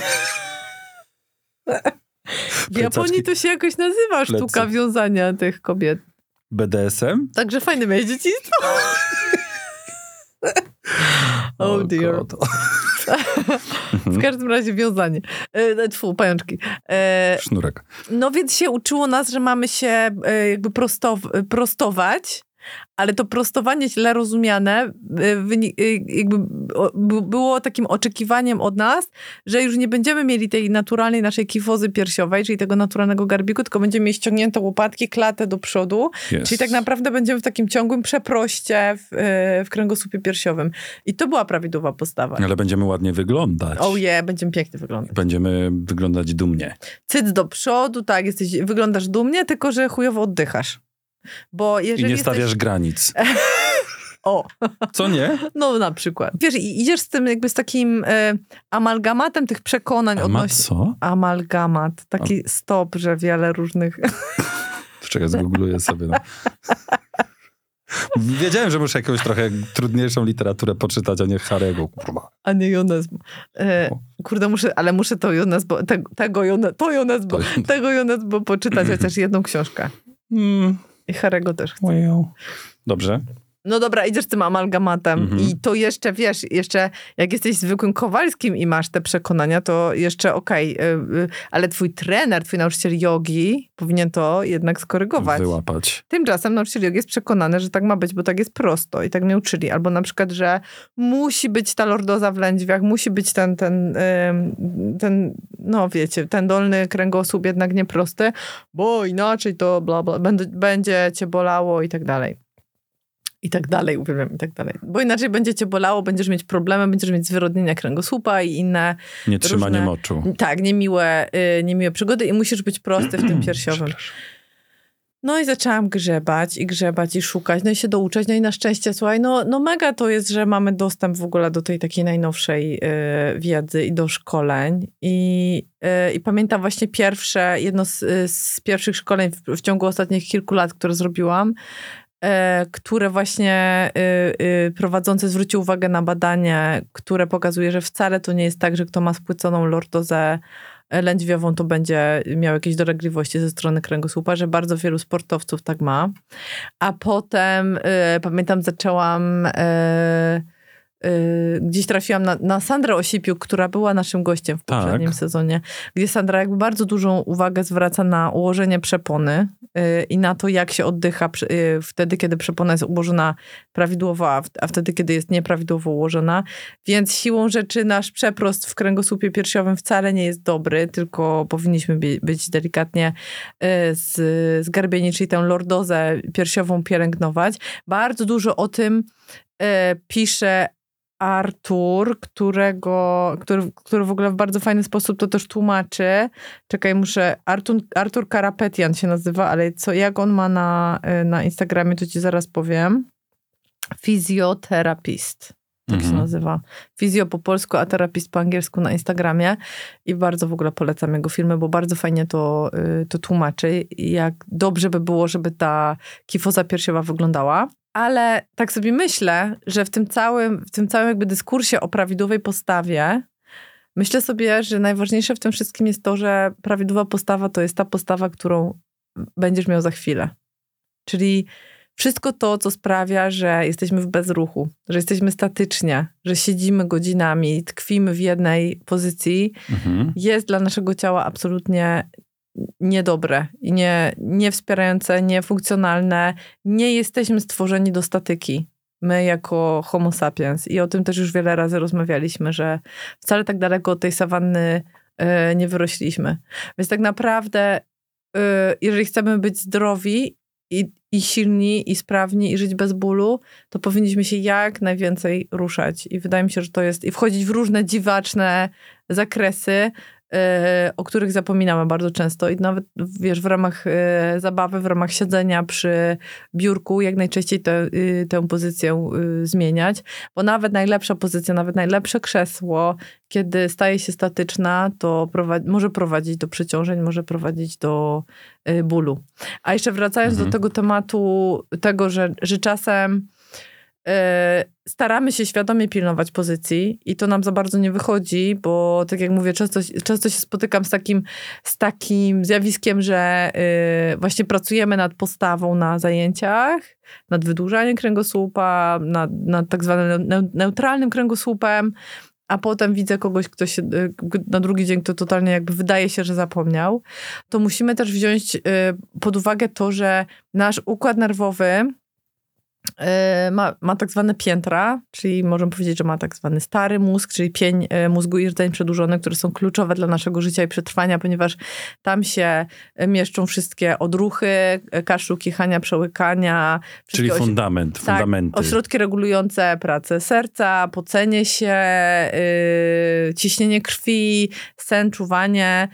[SPEAKER 2] W Japonii to się jakoś nazywa sztuka wiązania tych kobiet.
[SPEAKER 3] BDSM?
[SPEAKER 2] Także fajne miałeś dzieciństwo. Oh dear. W każdym razie wiązanie. Pajączki.
[SPEAKER 3] Sznurek.
[SPEAKER 2] No więc się uczyło nas, że mamy się jakby prostować, ale to prostowanie źle rozumiane jakby było takim oczekiwaniem od nas, że już nie będziemy mieli tej naturalnej naszej kifozy piersiowej, czyli tego naturalnego garbiku, tylko będziemy mieć ściągnięte łopatki, klatę do przodu, czyli tak naprawdę będziemy w takim ciągłym przeproście w kręgosłupie piersiowym. I to była prawidłowa postawa.
[SPEAKER 3] Ale będziemy ładnie wyglądać.
[SPEAKER 2] Będziemy pięknie wyglądać.
[SPEAKER 3] Będziemy wyglądać dumnie.
[SPEAKER 2] Cyc do przodu, tak, wyglądasz dumnie, tylko że chujowo oddychasz. Bo jeżeli
[SPEAKER 3] I nie stawiasz granic.
[SPEAKER 2] O.
[SPEAKER 3] Co nie?
[SPEAKER 2] No na przykład. Wiesz, idziesz z tym jakby z takim amalgamatem tych przekonań odnośnie...
[SPEAKER 3] Co?
[SPEAKER 2] Amalgamat. Taki stop, że wiele różnych...
[SPEAKER 3] Czekaj, zgoogluję sobie. No. Wiedziałem, że muszę jakąś trochę trudniejszą literaturę poczytać, a nie Harego, kurwa.
[SPEAKER 2] A nie Jonesbo. Kurde, muszę to Jonesbo, tego Jonesbo poczytać chociaż jedną książkę. I Harego też chcę.
[SPEAKER 3] Dobrze.
[SPEAKER 2] No dobra, idziesz z tym amalgamatem i to jeszcze, wiesz, jak jesteś zwykłym Kowalskim i masz te przekonania, to jeszcze okej, ale twój trener, twój nauczyciel jogi powinien to jednak skorygować.
[SPEAKER 3] Wyłapać.
[SPEAKER 2] Tymczasem nauczyciel jogi jest przekonany, że tak ma być, bo tak jest prosto i tak mnie uczyli. Albo na przykład, że musi być ta lordoza w lędźwiach, musi być ten no wiecie, ten dolny kręgosłup jednak nieprosty, bo inaczej to bla bla, będzie cię bolało i tak dalej. I tak dalej, uwielbiam, i tak dalej. Bo inaczej będzie cię bolało, będziesz mieć problemy, będziesz mieć zwyrodnienia kręgosłupa i inne
[SPEAKER 3] Nietrzymanie
[SPEAKER 2] różne,
[SPEAKER 3] moczu.
[SPEAKER 2] Tak, niemiłe przygody i musisz być prosty w tym piersiowym. No i zaczęłam grzebać i szukać, no i się douczać. No i na szczęście, słuchaj, no mega to jest, że mamy dostęp w ogóle do tej takiej najnowszej wiedzy i do szkoleń. I pamiętam właśnie jedno z pierwszych szkoleń w ciągu ostatnich kilku lat, które zrobiłam, które właśnie prowadzący zwrócił uwagę na badanie, które pokazuje, że wcale to nie jest tak, że kto ma spłyconą lordozę lędźwiową, to będzie miał jakieś dolegliwości ze strony kręgosłupa, że bardzo wielu sportowców tak ma. A potem, pamiętam, zaczęłam... gdzieś trafiłam na Sandrę Osipiuk, która była naszym gościem w poprzednim sezonie, gdzie Sandra jakby bardzo dużą uwagę zwraca na ułożenie przepony i na to, jak się oddycha wtedy, kiedy przepona jest ułożona prawidłowo, a wtedy, kiedy jest nieprawidłowo ułożona. Więc siłą rzeczy nasz przeprost w kręgosłupie piersiowym wcale nie jest dobry, tylko powinniśmy być delikatnie zgarbieni, czyli tę lordozę piersiową pielęgnować. Bardzo dużo o tym pisze Artur, który w ogóle w bardzo fajny sposób to też tłumaczy. Czekaj, Artur Karapetian się nazywa, ale jak on ma na Instagramie, to ci zaraz powiem. Fizjoterapist. Tak się nazywa. Fizjo po polsku, a terapist po angielsku na Instagramie. I bardzo w ogóle polecam jego filmy, bo bardzo fajnie to tłumaczy. Jak dobrze by było, żeby ta kifoza piersiowa wyglądała. Ale tak sobie myślę, że w tym całym jakby dyskursie o prawidłowej postawie, myślę sobie, że najważniejsze w tym wszystkim jest to, że prawidłowa postawa to jest ta postawa, którą będziesz miał za chwilę. Czyli wszystko to, co sprawia, że jesteśmy w bezruchu, że jesteśmy statycznie, że siedzimy godzinami, tkwimy w jednej pozycji, jest dla naszego ciała absolutnie niedobre i niewspierające, niefunkcjonalne. Nie jesteśmy stworzeni do statyki. My jako homo sapiens. I o tym też już wiele razy rozmawialiśmy, że wcale tak daleko od tej sawanny nie wyrośliśmy. Więc tak naprawdę, jeżeli chcemy być zdrowi i silni, i sprawni, i żyć bez bólu, to powinniśmy się jak najwięcej ruszać. I wydaje mi się, że to jest... I wchodzić w różne dziwaczne zakresy, o których zapominamy bardzo często i nawet, wiesz, w ramach zabawy, w ramach siedzenia przy biurku jak najczęściej tę pozycję zmieniać, bo nawet najlepsza pozycja, nawet najlepsze krzesło, kiedy staje się statyczna, to może prowadzić do przeciążeń, może prowadzić do bólu. A jeszcze wracając do tego tematu, tego, że czasem staramy się świadomie pilnować pozycji i to nam za bardzo nie wychodzi, bo tak jak mówię, często się spotykam z takim zjawiskiem, że właśnie pracujemy nad postawą na zajęciach, nad wydłużaniem kręgosłupa, nad tak zwanym neutralnym kręgosłupem, a potem widzę kogoś, kto się na drugi dzień to totalnie jakby wydaje się, że zapomniał. To musimy też wziąć pod uwagę to, że nasz układ nerwowy ma tak zwane piętra, czyli możemy powiedzieć, że ma tak zwany stary mózg, czyli pień mózgu i rdzeń przedłużony, które są kluczowe dla naszego życia i przetrwania, ponieważ tam się mieszczą wszystkie odruchy, kaszlu, kichania, przełykania.
[SPEAKER 3] Czyli fundamenty.
[SPEAKER 2] Ośrodki regulujące pracę serca, pocenie się, ciśnienie krwi, sen, czuwanie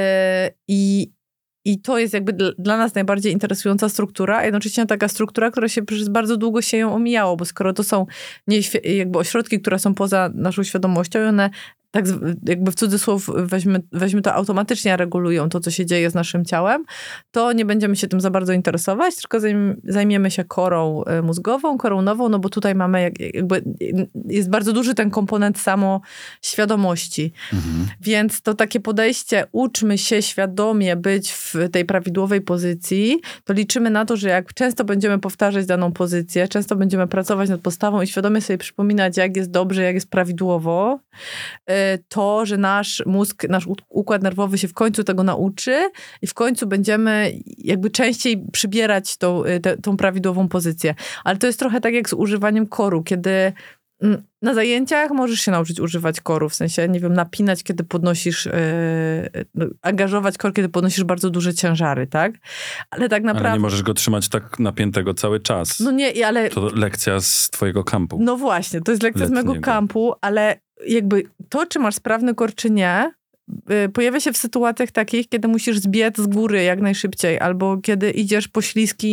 [SPEAKER 2] i to jest jakby dla nas najbardziej interesująca struktura, a jednocześnie taka struktura, która się przez bardzo długo się ją omijało, bo skoro to są jakby ośrodki, które są poza naszą świadomością i one tak jakby w cudzysłów weźmy to automatycznie regulują to, co się dzieje z naszym ciałem, to nie będziemy się tym za bardzo interesować, tylko zajmiemy się korą mózgową, korą nową, no bo tutaj mamy jakby jest bardzo duży ten komponent samoświadomości. Więc to takie podejście, uczmy się świadomie być w tej prawidłowej pozycji, to liczymy na to, że jak często będziemy powtarzać daną pozycję, często będziemy pracować nad postawą i świadomie sobie przypominać, jak jest dobrze, jak jest prawidłowo, to, że nasz mózg, nasz układ nerwowy się w końcu tego nauczy i w końcu będziemy jakby częściej przybierać tą prawidłową pozycję. Ale to jest trochę tak jak z używaniem koru, kiedy Na zajęciach możesz się nauczyć używać koru, w sensie, nie wiem, napinać, kiedy podnosisz, angażować kor, kiedy podnosisz bardzo duże ciężary, tak? Ale tak naprawdę...
[SPEAKER 3] Ale nie możesz go trzymać tak napiętego cały czas.
[SPEAKER 2] No nie, ale...
[SPEAKER 3] To lekcja z twojego kampu.
[SPEAKER 2] No właśnie, to jest lekcja z mego
[SPEAKER 3] Letniego.
[SPEAKER 2] kampu, ale jakby to, czy masz sprawny kor, czy nie, pojawia się w sytuacjach takich, kiedy musisz zbiec z góry jak najszybciej, albo kiedy idziesz po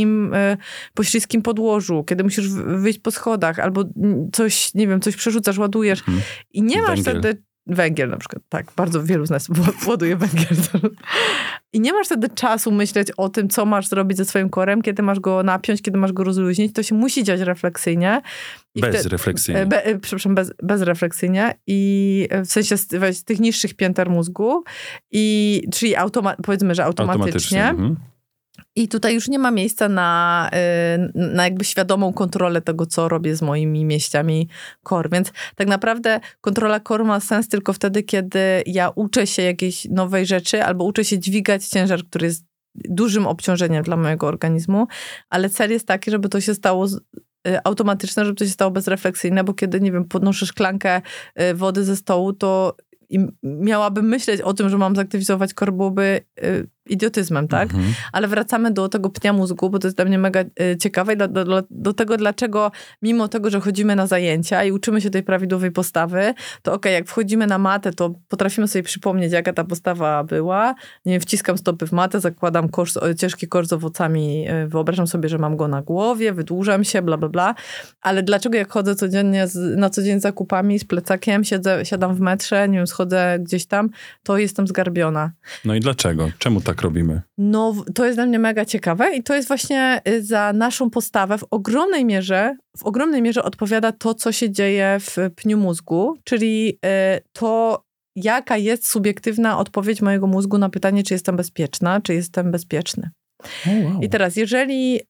[SPEAKER 2] śliskim podłożu, kiedy musisz wyjść po schodach, albo coś, nie wiem, coś przerzucasz, ładujesz i nie masz
[SPEAKER 3] Węgiel.
[SPEAKER 2] wtedy... Węgiel na przykład, tak. Bardzo wielu z nas ładuje węgiel. I nie masz wtedy czasu myśleć o tym, co masz zrobić ze swoim korem, kiedy masz go napiąć, kiedy masz go rozluźnić. To się musi dziać refleksyjnie.
[SPEAKER 3] Bezrefleksyjnie.
[SPEAKER 2] Bezrefleksyjnie i w sensie z tych niższych pięter mózgu, czyli powiedzmy, że automatycznie. I tutaj już nie ma miejsca na jakby świadomą kontrolę tego, co robię z moimi mięśniami kor. Więc tak naprawdę kontrola kor ma sens tylko wtedy, kiedy ja uczę się jakiejś nowej rzeczy albo uczę się dźwigać ciężar, który jest dużym obciążeniem dla mojego organizmu, ale cel jest taki, żeby to się stało automatyczne, żeby to się stało bezrefleksyjne, bo kiedy, nie wiem, podnoszę szklankę wody ze stołu, to miałabym myśleć o tym, że mam zaktywizować kor, byłoby idiotyzmem, tak? Ale wracamy do tego pnia mózgu, bo to jest dla mnie mega ciekawe i do tego, dlaczego mimo tego, że chodzimy na zajęcia i uczymy się tej prawidłowej postawy, to okej, jak wchodzimy na matę, to potrafimy sobie przypomnieć, jaka ta postawa była. Nie wiem, wciskam stopy w matę, zakładam ciężki kosz z owocami, wyobrażam sobie, że mam go na głowie, wydłużam się, bla, bla, bla. Ale dlaczego jak chodzę codziennie na co dzień z zakupami, z plecakiem, siadam w metrze, nie wiem, schodzę gdzieś tam, to jestem zgarbiona.
[SPEAKER 3] No i dlaczego? Czemu tak robimy?
[SPEAKER 2] No, to jest dla mnie mega ciekawe i to jest właśnie za naszą postawę w ogromnej mierze odpowiada to, co się dzieje w pniu mózgu, czyli to, jaka jest subiektywna odpowiedź mojego mózgu na pytanie, czy jestem bezpieczna, czy jestem bezpieczny.
[SPEAKER 3] Wow.
[SPEAKER 2] I teraz, jeżeli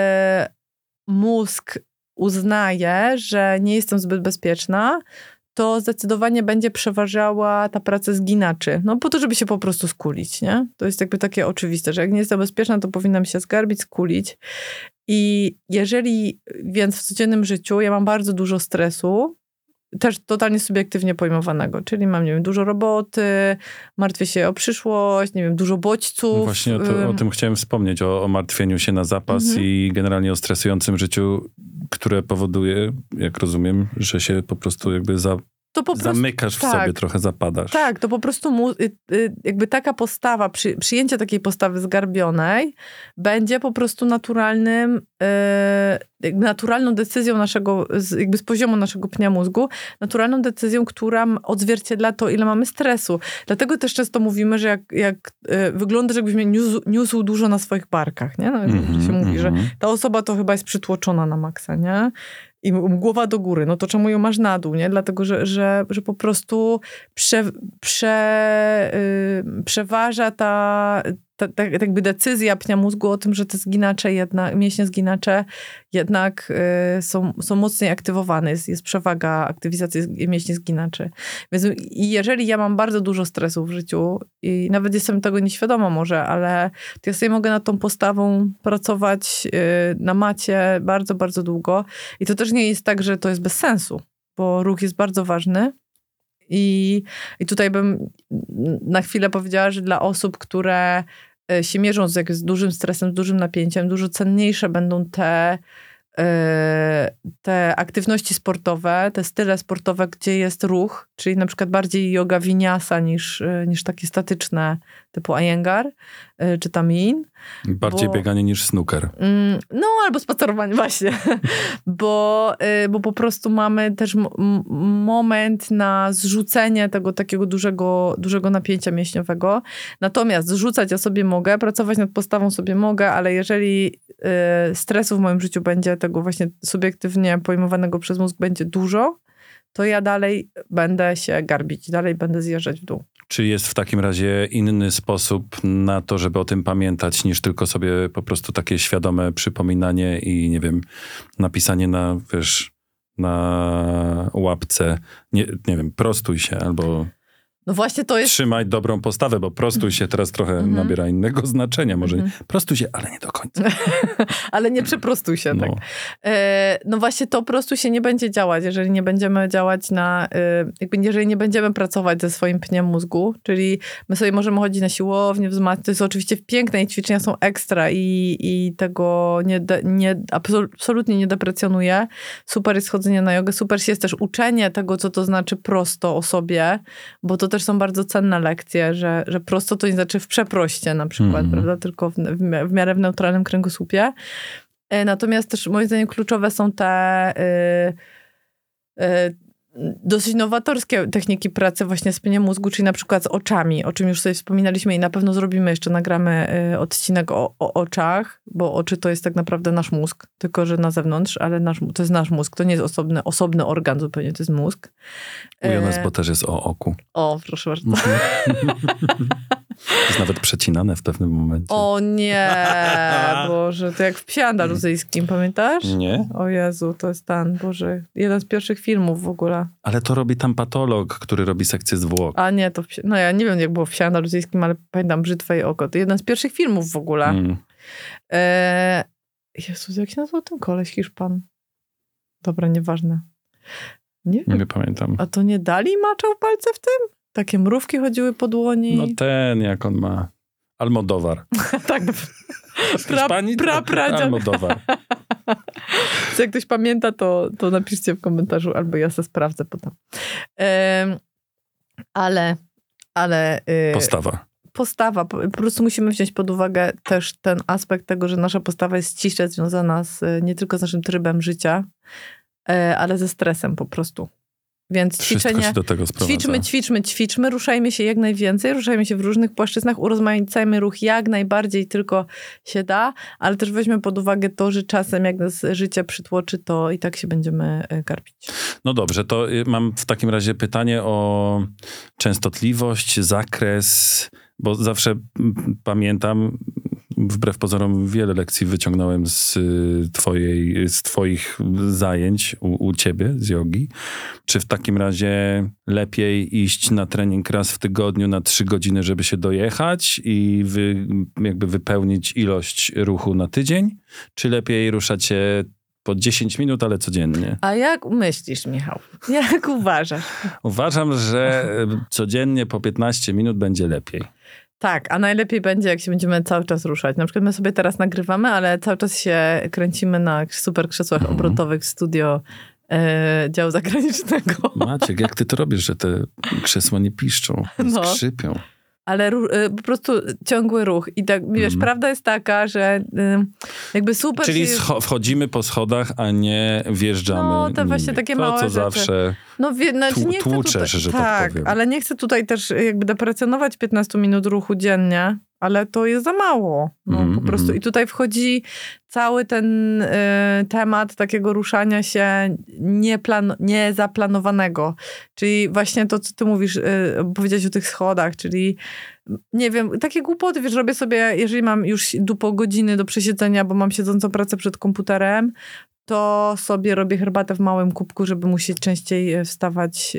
[SPEAKER 2] mózg uznaje, że nie jestem zbyt bezpieczna, to zdecydowanie będzie przeważała ta praca zginaczy. No po to, żeby się po prostu skulić, nie? To jest jakby takie oczywiste, że jak nie jestem bezpieczna, to powinnam się zgarbić, skulić. I jeżeli więc w codziennym życiu ja mam bardzo dużo stresu, też totalnie subiektywnie pojmowanego, czyli mam, nie wiem, dużo roboty, martwię się o przyszłość, nie wiem, dużo bodźców.
[SPEAKER 3] No właśnie o tym chciałem wspomnieć, o martwieniu się na zapas i generalnie o stresującym życiu, które powoduje, jak rozumiem, że się po prostu jakby zamykasz w sobie, trochę zapadasz.
[SPEAKER 2] Tak, to po prostu jakby taka postawa, przyjęcie takiej postawy zgarbionej będzie po prostu naturalną decyzją jakby z poziomu naszego pnia mózgu, naturalną decyzją, która odzwierciedla to, ile mamy stresu. Dlatego też często mówimy, że jak wygląda, że jakbyśmy niósł dużo na swoich barkach, nie? No, się mówi, że ta osoba to chyba jest przytłoczona na maksa, nie? I głowa do góry, no to czemu ją masz na dół, nie? Dlatego, że po prostu przeważa ta jakby decyzja pnia mózgu o tym, że te mięśnie zginacze jednak są mocniej aktywowane. Jest przewaga aktywizacji mięśni zginaczy. Więc jeżeli ja mam bardzo dużo stresu w życiu i nawet jestem tego nieświadoma może, ale to ja sobie mogę nad tą postawą pracować na macie bardzo, bardzo długo. I to też nie jest tak, że to jest bez sensu, bo ruch jest bardzo ważny. I tutaj bym na chwilę powiedziała, że dla osób, które się mierzą z dużym stresem, z dużym napięciem, dużo cenniejsze będą te aktywności sportowe, te style sportowe, gdzie jest ruch, czyli na przykład bardziej yoga vinyasa niż takie statyczne typu Iyengar czy Tamin.
[SPEAKER 3] Bardziej bieganie niż snooker.
[SPEAKER 2] No, albo spacerowanie właśnie. bo po prostu mamy też moment na zrzucenie tego takiego dużego napięcia mięśniowego. Natomiast zrzucać ja sobie mogę, pracować nad postawą sobie mogę, ale jeżeli stresu w moim życiu będzie, tego właśnie subiektywnie pojmowanego przez mózg będzie dużo, to ja dalej będę się garbić, dalej będę zjeżdżać w dół.
[SPEAKER 3] Czy jest w takim razie inny sposób na to, żeby o tym pamiętać, niż tylko sobie po prostu takie świadome przypominanie i nie wiem, napisanie na łapce, nie wiem, prostuj się albo...
[SPEAKER 2] No właśnie to jest...
[SPEAKER 3] Trzymaj dobrą postawę, bo prostuj się teraz trochę nabiera innego znaczenia. Może prostuj się, ale nie do końca.
[SPEAKER 2] Ale nie przeprostuj się, tak. No właśnie to prostuj się nie będzie działać, jeżeli nie będziemy działać jeżeli nie będziemy pracować ze swoim pniem mózgu, czyli my sobie możemy chodzić na siłownię, wzmacniać, to jest oczywiście piękne i ćwiczenia są ekstra i tego absolutnie nie deprecjonuję. Super jest chodzenie na jogę, super jest też uczenie tego, co to znaczy prosto o sobie, bo to też są bardzo cenne lekcje, że prosto to nie znaczy w przeproście na przykład, prawda? Tylko w miarę w neutralnym kręgosłupie. Natomiast też moim zdaniem kluczowe są te dosyć nowatorskie techniki pracy właśnie z pniem mózgu, czyli na przykład z oczami, o czym już sobie wspominaliśmy i na pewno zrobimy jeszcze, nagramy odcinek o oczach, bo oczy to jest tak naprawdę nasz mózg, tylko że na zewnątrz, ale to jest nasz mózg, to nie jest osobny organ zupełnie, to jest mózg.
[SPEAKER 3] U nas, bo też jest o oku.
[SPEAKER 2] O, proszę bardzo.
[SPEAKER 3] To jest nawet przecinane w pewnym momencie.
[SPEAKER 2] O nie, Boże, to jak w Psie Andaluzyjskim, pamiętasz?
[SPEAKER 3] Nie.
[SPEAKER 2] O Jezu, to jest Boże, jeden z pierwszych filmów w ogóle.
[SPEAKER 3] Ale to robi tam patolog, który robi sekcję zwłok.
[SPEAKER 2] A nie, to no ja nie wiem jak było w Psie Andaluzyjskim, ale pamiętam Brzytwe i oko. To jeden z pierwszych filmów w ogóle. Jezus, jak się nazywał ten koleś Hiszpan? Dobra, nieważne. Nie wiem.
[SPEAKER 3] Nie pamiętam.
[SPEAKER 2] A to nie Dali maczał palce w tym? Takie mrówki chodziły po dłoni.
[SPEAKER 3] No ten, jak on ma. Almodóvar.
[SPEAKER 2] Tak. Pradziad.
[SPEAKER 3] Almodóvar.
[SPEAKER 2] Jak ktoś pamięta, to napiszcie w komentarzu, albo ja se sprawdzę potem. Ale postawa. Po prostu musimy wziąć pod uwagę też ten aspekt tego, że nasza postawa jest ściśle związana nie tylko z naszym trybem życia, ale ze stresem po prostu. Więc ćwiczenie,
[SPEAKER 3] się do tego sprowadza.
[SPEAKER 2] ćwiczmy, ruszajmy się jak najwięcej, ruszajmy się w różnych płaszczyznach, urozmaicajmy ruch jak najbardziej tylko się da, ale też weźmy pod uwagę to, że czasem jak nas życie przytłoczy, to i tak się będziemy garbić.
[SPEAKER 3] No dobrze, to mam w takim razie pytanie o częstotliwość, zakres, bo zawsze pamiętam, wbrew pozorom wiele lekcji wyciągnąłem z twoich zajęć u ciebie, z jogi. Czy w takim razie lepiej iść na trening raz w tygodniu na 3 godziny, żeby się dojechać i jakby wypełnić ilość ruchu na tydzień? Czy lepiej ruszać się po 10 minut, ale codziennie?
[SPEAKER 2] A jak myślisz, Michał? Jak uważasz?
[SPEAKER 3] Uważam, że codziennie po 15 minut będzie lepiej.
[SPEAKER 2] Tak, a najlepiej będzie, jak się będziemy cały czas ruszać. Na przykład my sobie teraz nagrywamy, ale cały czas się kręcimy na super krzesłach obrotowych w studio działu zagranicznego.
[SPEAKER 3] Maciek, jak ty to robisz, że te krzesła nie piszczą, skrzypią?
[SPEAKER 2] Ale po prostu ciągły ruch. I tak, wiesz, prawda jest taka, że jakby super...
[SPEAKER 3] Czyli wchodzimy po schodach, a nie wjeżdżamy.
[SPEAKER 2] No, to właśnie takie
[SPEAKER 3] to,
[SPEAKER 2] małe
[SPEAKER 3] co
[SPEAKER 2] rzeczy.
[SPEAKER 3] zawsze
[SPEAKER 2] nie chcę
[SPEAKER 3] tłuczesz,
[SPEAKER 2] tutaj,
[SPEAKER 3] że tak powiem.
[SPEAKER 2] Ale nie chcę tutaj też jakby deprecjonować 15 minut ruchu dziennie, ale to jest za mało. Po prostu. I tutaj wchodzi cały ten temat takiego ruszania się niezaplanowanego. Czyli właśnie to, co ty mówisz, powiedziałeś o tych schodach, czyli nie wiem, takie głupoty, wiesz, robię sobie, jeżeli mam już dupo godziny do przesiedzenia, bo mam siedzącą pracę przed komputerem, to sobie robię herbatę w małym kubku, żeby musieć częściej wstawać,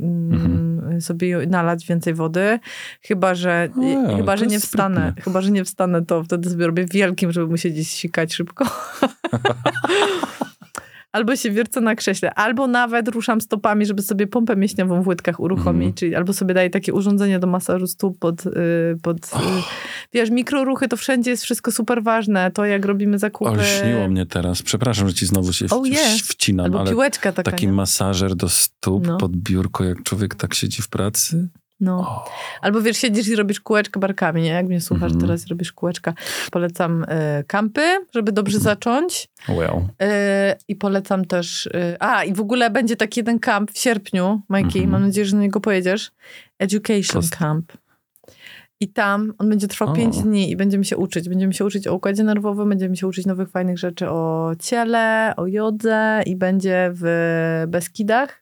[SPEAKER 2] sobie nalać więcej wody. Chyba, że nie wstanę. Chyba, że nie wstanę, to wtedy sobie robię wielkim, żeby musieć gdzieś sikać szybko. Albo się wiercę na krześle, albo nawet ruszam stopami, żeby sobie pompę mięśniową w łydkach uruchomić, czyli albo sobie daję takie urządzenie do masażu stóp wiesz, mikroruchy, to wszędzie jest wszystko super ważne, to jak robimy zakupy.
[SPEAKER 3] Olśniło mnie teraz, przepraszam, że ci znowu się wcinam,
[SPEAKER 2] albo
[SPEAKER 3] ale
[SPEAKER 2] piłeczka taka,
[SPEAKER 3] taki masażer do stóp pod biurko, jak człowiek tak siedzi w pracy.
[SPEAKER 2] No. Albo wiesz, siedzisz i robisz kółeczka barkami, nie? Jak mnie słuchasz, teraz robisz kółeczka. Polecam kampy, żeby dobrze zacząć. I polecam też... i w ogóle będzie taki jeden kamp w sierpniu, Majki, mam nadzieję, że na niego pojedziesz. Education Camp. I tam on będzie trwał 5 dni i będziemy się uczyć. Będziemy się uczyć o układzie nerwowym, będziemy się uczyć nowych fajnych rzeczy o ciele, o jodze i będzie w Beskidach.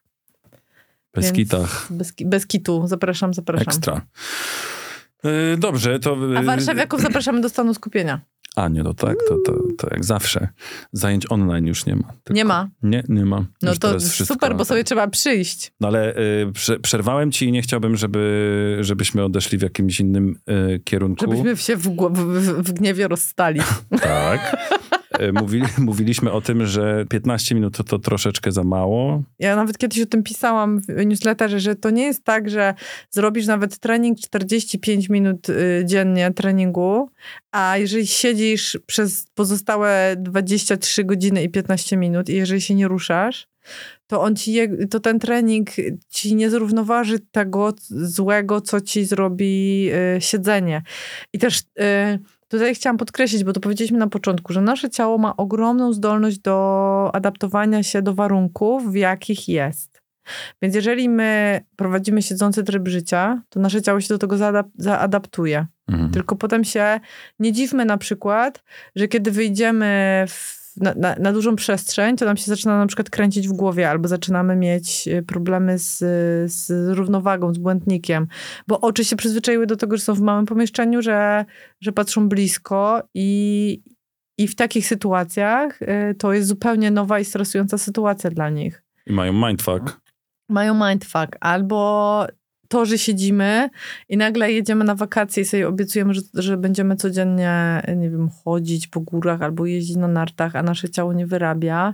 [SPEAKER 2] Beskitu. Zapraszam.
[SPEAKER 3] Ekstra. Dobrze, to...
[SPEAKER 2] A warszawiaków zapraszamy do stanu skupienia.
[SPEAKER 3] A nie, to tak, to jak zawsze. Zajęć online już nie ma.
[SPEAKER 2] Nie ma.
[SPEAKER 3] Nie ma.
[SPEAKER 2] No
[SPEAKER 3] Już
[SPEAKER 2] to
[SPEAKER 3] teraz wszystko-
[SPEAKER 2] super, bo sobie trzeba przyjść.
[SPEAKER 3] No ale przerwałem ci i nie chciałbym, żebyśmy odeszli w jakimś innym kierunku.
[SPEAKER 2] Żebyśmy się w gniewie rozstali.
[SPEAKER 3] Tak. Mówiliśmy o tym, że 15 minut to troszeczkę za mało.
[SPEAKER 2] Ja nawet kiedyś o tym pisałam w newsletterze, że to nie jest tak, że zrobisz nawet trening 45 minut dziennie treningu, a jeżeli siedzisz przez pozostałe 23 godziny i 15 minut i jeżeli się nie ruszasz, to to ten trening ci nie zrównoważy tego złego, co ci zrobi siedzenie. I też tutaj chciałam podkreślić, bo to powiedzieliśmy na początku, że nasze ciało ma ogromną zdolność do adaptowania się do warunków, w jakich jest. Więc jeżeli my prowadzimy siedzący tryb życia, to nasze ciało się do tego zaadaptuje.
[SPEAKER 3] Mhm.
[SPEAKER 2] Tylko potem się nie dziwmy na przykład, że kiedy wyjdziemy na dużą przestrzeń, to nam się zaczyna na przykład kręcić w głowie, albo zaczynamy mieć problemy z równowagą, z błędnikiem, bo oczy się przyzwyczaiły do tego, że są w małym pomieszczeniu, że patrzą blisko i w takich sytuacjach to jest zupełnie nowa i stresująca sytuacja dla nich.
[SPEAKER 3] I mają mindfuck.
[SPEAKER 2] Mają mindfuck, albo to, że siedzimy i nagle jedziemy na wakacje i sobie obiecujemy, że będziemy codziennie, nie wiem, chodzić po górach albo jeździć na nartach, a nasze ciało nie wyrabia,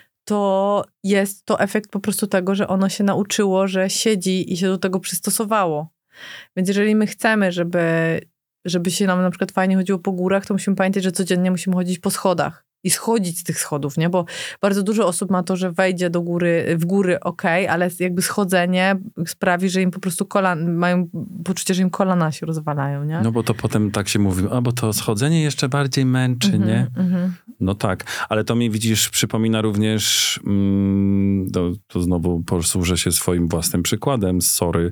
[SPEAKER 2] to jest to efekt po prostu tego, że ono się nauczyło, że siedzi i się do tego przystosowało. Więc jeżeli my chcemy, żeby się nam na przykład fajnie chodziło po górach, to musimy pamiętać, że codziennie musimy chodzić po schodach. I schodzić z tych schodów, nie? Bo bardzo dużo osób ma to, że wejdzie w góry okej, ale jakby schodzenie sprawi, że im po prostu mają poczucie, że im kolana się rozwalają, nie?
[SPEAKER 3] No bo to potem tak się mówi, bo to schodzenie jeszcze bardziej męczy, nie? No tak, ale to mi, widzisz, przypomina również, to znowu posłużę się swoim własnym przykładem, sorry,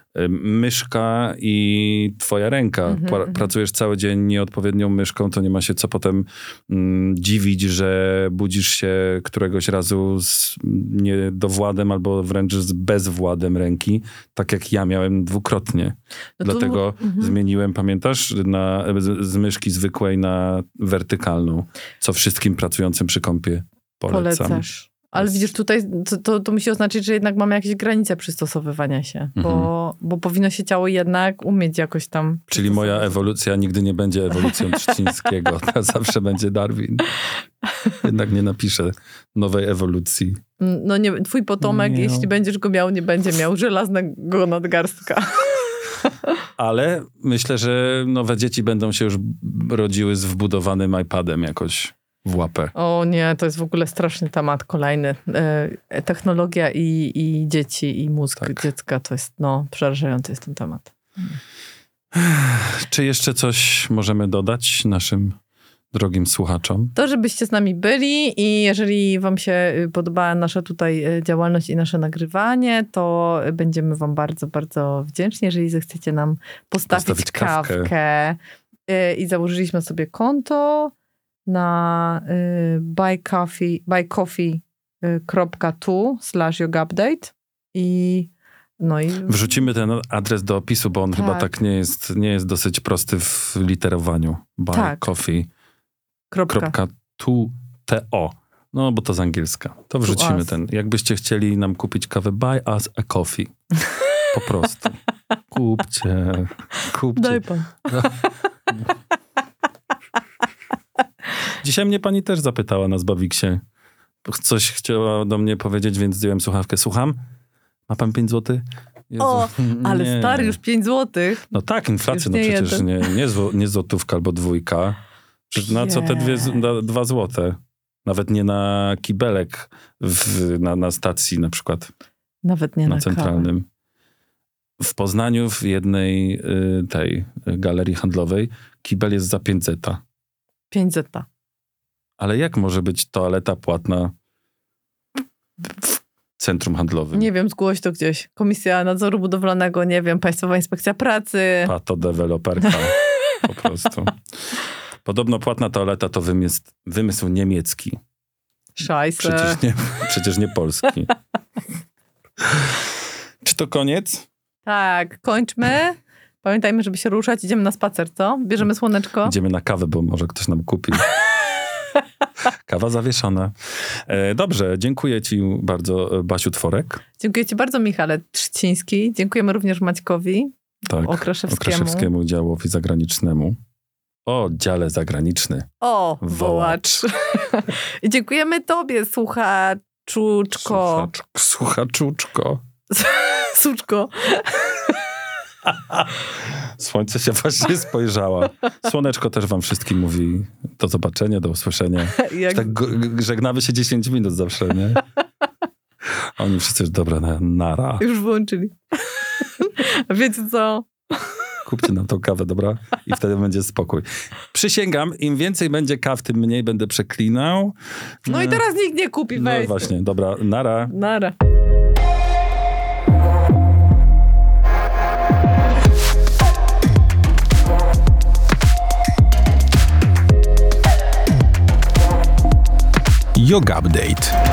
[SPEAKER 3] myszka i twoja ręka. Pracujesz cały dzień nieodpowiednią myszką, to nie ma się co potem dziwić, że budzisz się któregoś razu z niedowładem albo wręcz z bezwładem ręki, tak jak ja miałem dwukrotnie.
[SPEAKER 2] No
[SPEAKER 3] Dlatego zmieniłem, pamiętasz, z myszki zwykłej na wertykalną, co wszystkim pracującym przy kompie polecam.
[SPEAKER 2] Polecasz. Ale widzisz, tutaj to musi oznaczyć, że jednak mamy jakieś granice przystosowywania się, bo powinno się ciało jednak umieć jakoś tam...
[SPEAKER 3] Czyli moja ewolucja nigdy nie będzie ewolucją Trzcińskiego. To zawsze będzie Darwin. Jednak nie napiszę nowej ewolucji.
[SPEAKER 2] No nie, twój potomek, jeśli będziesz go miał, nie będzie miał żelaznego nadgarstka.
[SPEAKER 3] Ale myślę, że nowe dzieci będą się już rodziły z wbudowanym iPadem jakoś w łapę.
[SPEAKER 2] O nie, to jest w ogóle straszny temat kolejny. Technologia i dzieci i mózg dziecka to jest, przerażający jest ten temat.
[SPEAKER 3] Czy jeszcze coś możemy dodać naszym drogim słuchaczom?
[SPEAKER 2] To, żebyście z nami byli i jeżeli wam się podobała nasza tutaj działalność i nasze nagrywanie, to będziemy wam bardzo, bardzo wdzięcni, jeżeli zechcecie nam postawić kawkę. I założyliśmy sobie konto na buycoffee.to/yogupdate i
[SPEAKER 3] wrzucimy ten adres do opisu, bo on chyba tak nie jest dosyć prosty w literowaniu. buycoffee.to. No, bo to z angielska. To wrzucimy ten. Jakbyście chcieli nam kupić kawę, buy us a coffee. Po prostu. Kupcie.
[SPEAKER 2] Daj pan.
[SPEAKER 3] Dzisiaj mnie pani też zapytała na Zbawiksie. Coś chciała do mnie powiedzieć, więc zdjąłem słuchawkę. Słucham? Ma pan 5 zł? Jezu,
[SPEAKER 2] o, ale stary, już 5 zł.
[SPEAKER 3] No tak, inflacja, przecież nie złotówka albo dwójka. Na co te 2 złote? Nawet nie na kibelek na stacji na przykład.
[SPEAKER 2] Nawet nie na
[SPEAKER 3] centralnym.
[SPEAKER 2] Kawę.
[SPEAKER 3] W Poznaniu w jednej tej galerii handlowej kibel jest za 5 zeta.
[SPEAKER 2] 5 zeta.
[SPEAKER 3] Ale jak może być toaleta płatna w centrum handlowym?
[SPEAKER 2] Nie wiem, zgłoś to gdzieś. Komisja Nadzoru Budowlanego, nie wiem, Państwowa Inspekcja Pracy.
[SPEAKER 3] Patodeweloperka po prostu. Podobno płatna toaleta to wymysł niemiecki.
[SPEAKER 2] Szajse.
[SPEAKER 3] Przecież nie polski. Czy to koniec?
[SPEAKER 2] Tak, kończmy. Pamiętajmy, żeby się ruszać. Idziemy na spacer, co? Bierzemy słoneczko.
[SPEAKER 3] Idziemy na kawę, bo może ktoś nam kupi. Kawa zawieszona. Dobrze, dziękuję ci bardzo, Basiu Tworek.
[SPEAKER 2] Dziękuję ci bardzo, Michale Trzciński. Dziękujemy również Maćkowi
[SPEAKER 3] Okraszewskiemu działowi zagranicznemu. O, dziale zagraniczny.
[SPEAKER 2] O, wołacz. I dziękujemy tobie, słuchaczuczko.
[SPEAKER 3] Słuchaczuczko.
[SPEAKER 2] Suczko.
[SPEAKER 3] Słońce się właśnie spojrzała. Słoneczko też wam wszystkim mówi do zobaczenia, do usłyszenia. Tak żegnamy się 10 minut zawsze, nie? A oni wszyscy, dobra, nara.
[SPEAKER 2] Już włączyli. A wiecie co?
[SPEAKER 3] Kupcie nam tą kawę, dobra? I wtedy będzie spokój. Przysięgam, im więcej będzie kaw, tym mniej będę przeklinał.
[SPEAKER 2] No i teraz nikt nie kupi,
[SPEAKER 3] No
[SPEAKER 2] weź.
[SPEAKER 3] właśnie, dobra, nara.
[SPEAKER 2] Nara.
[SPEAKER 1] Yoga Update.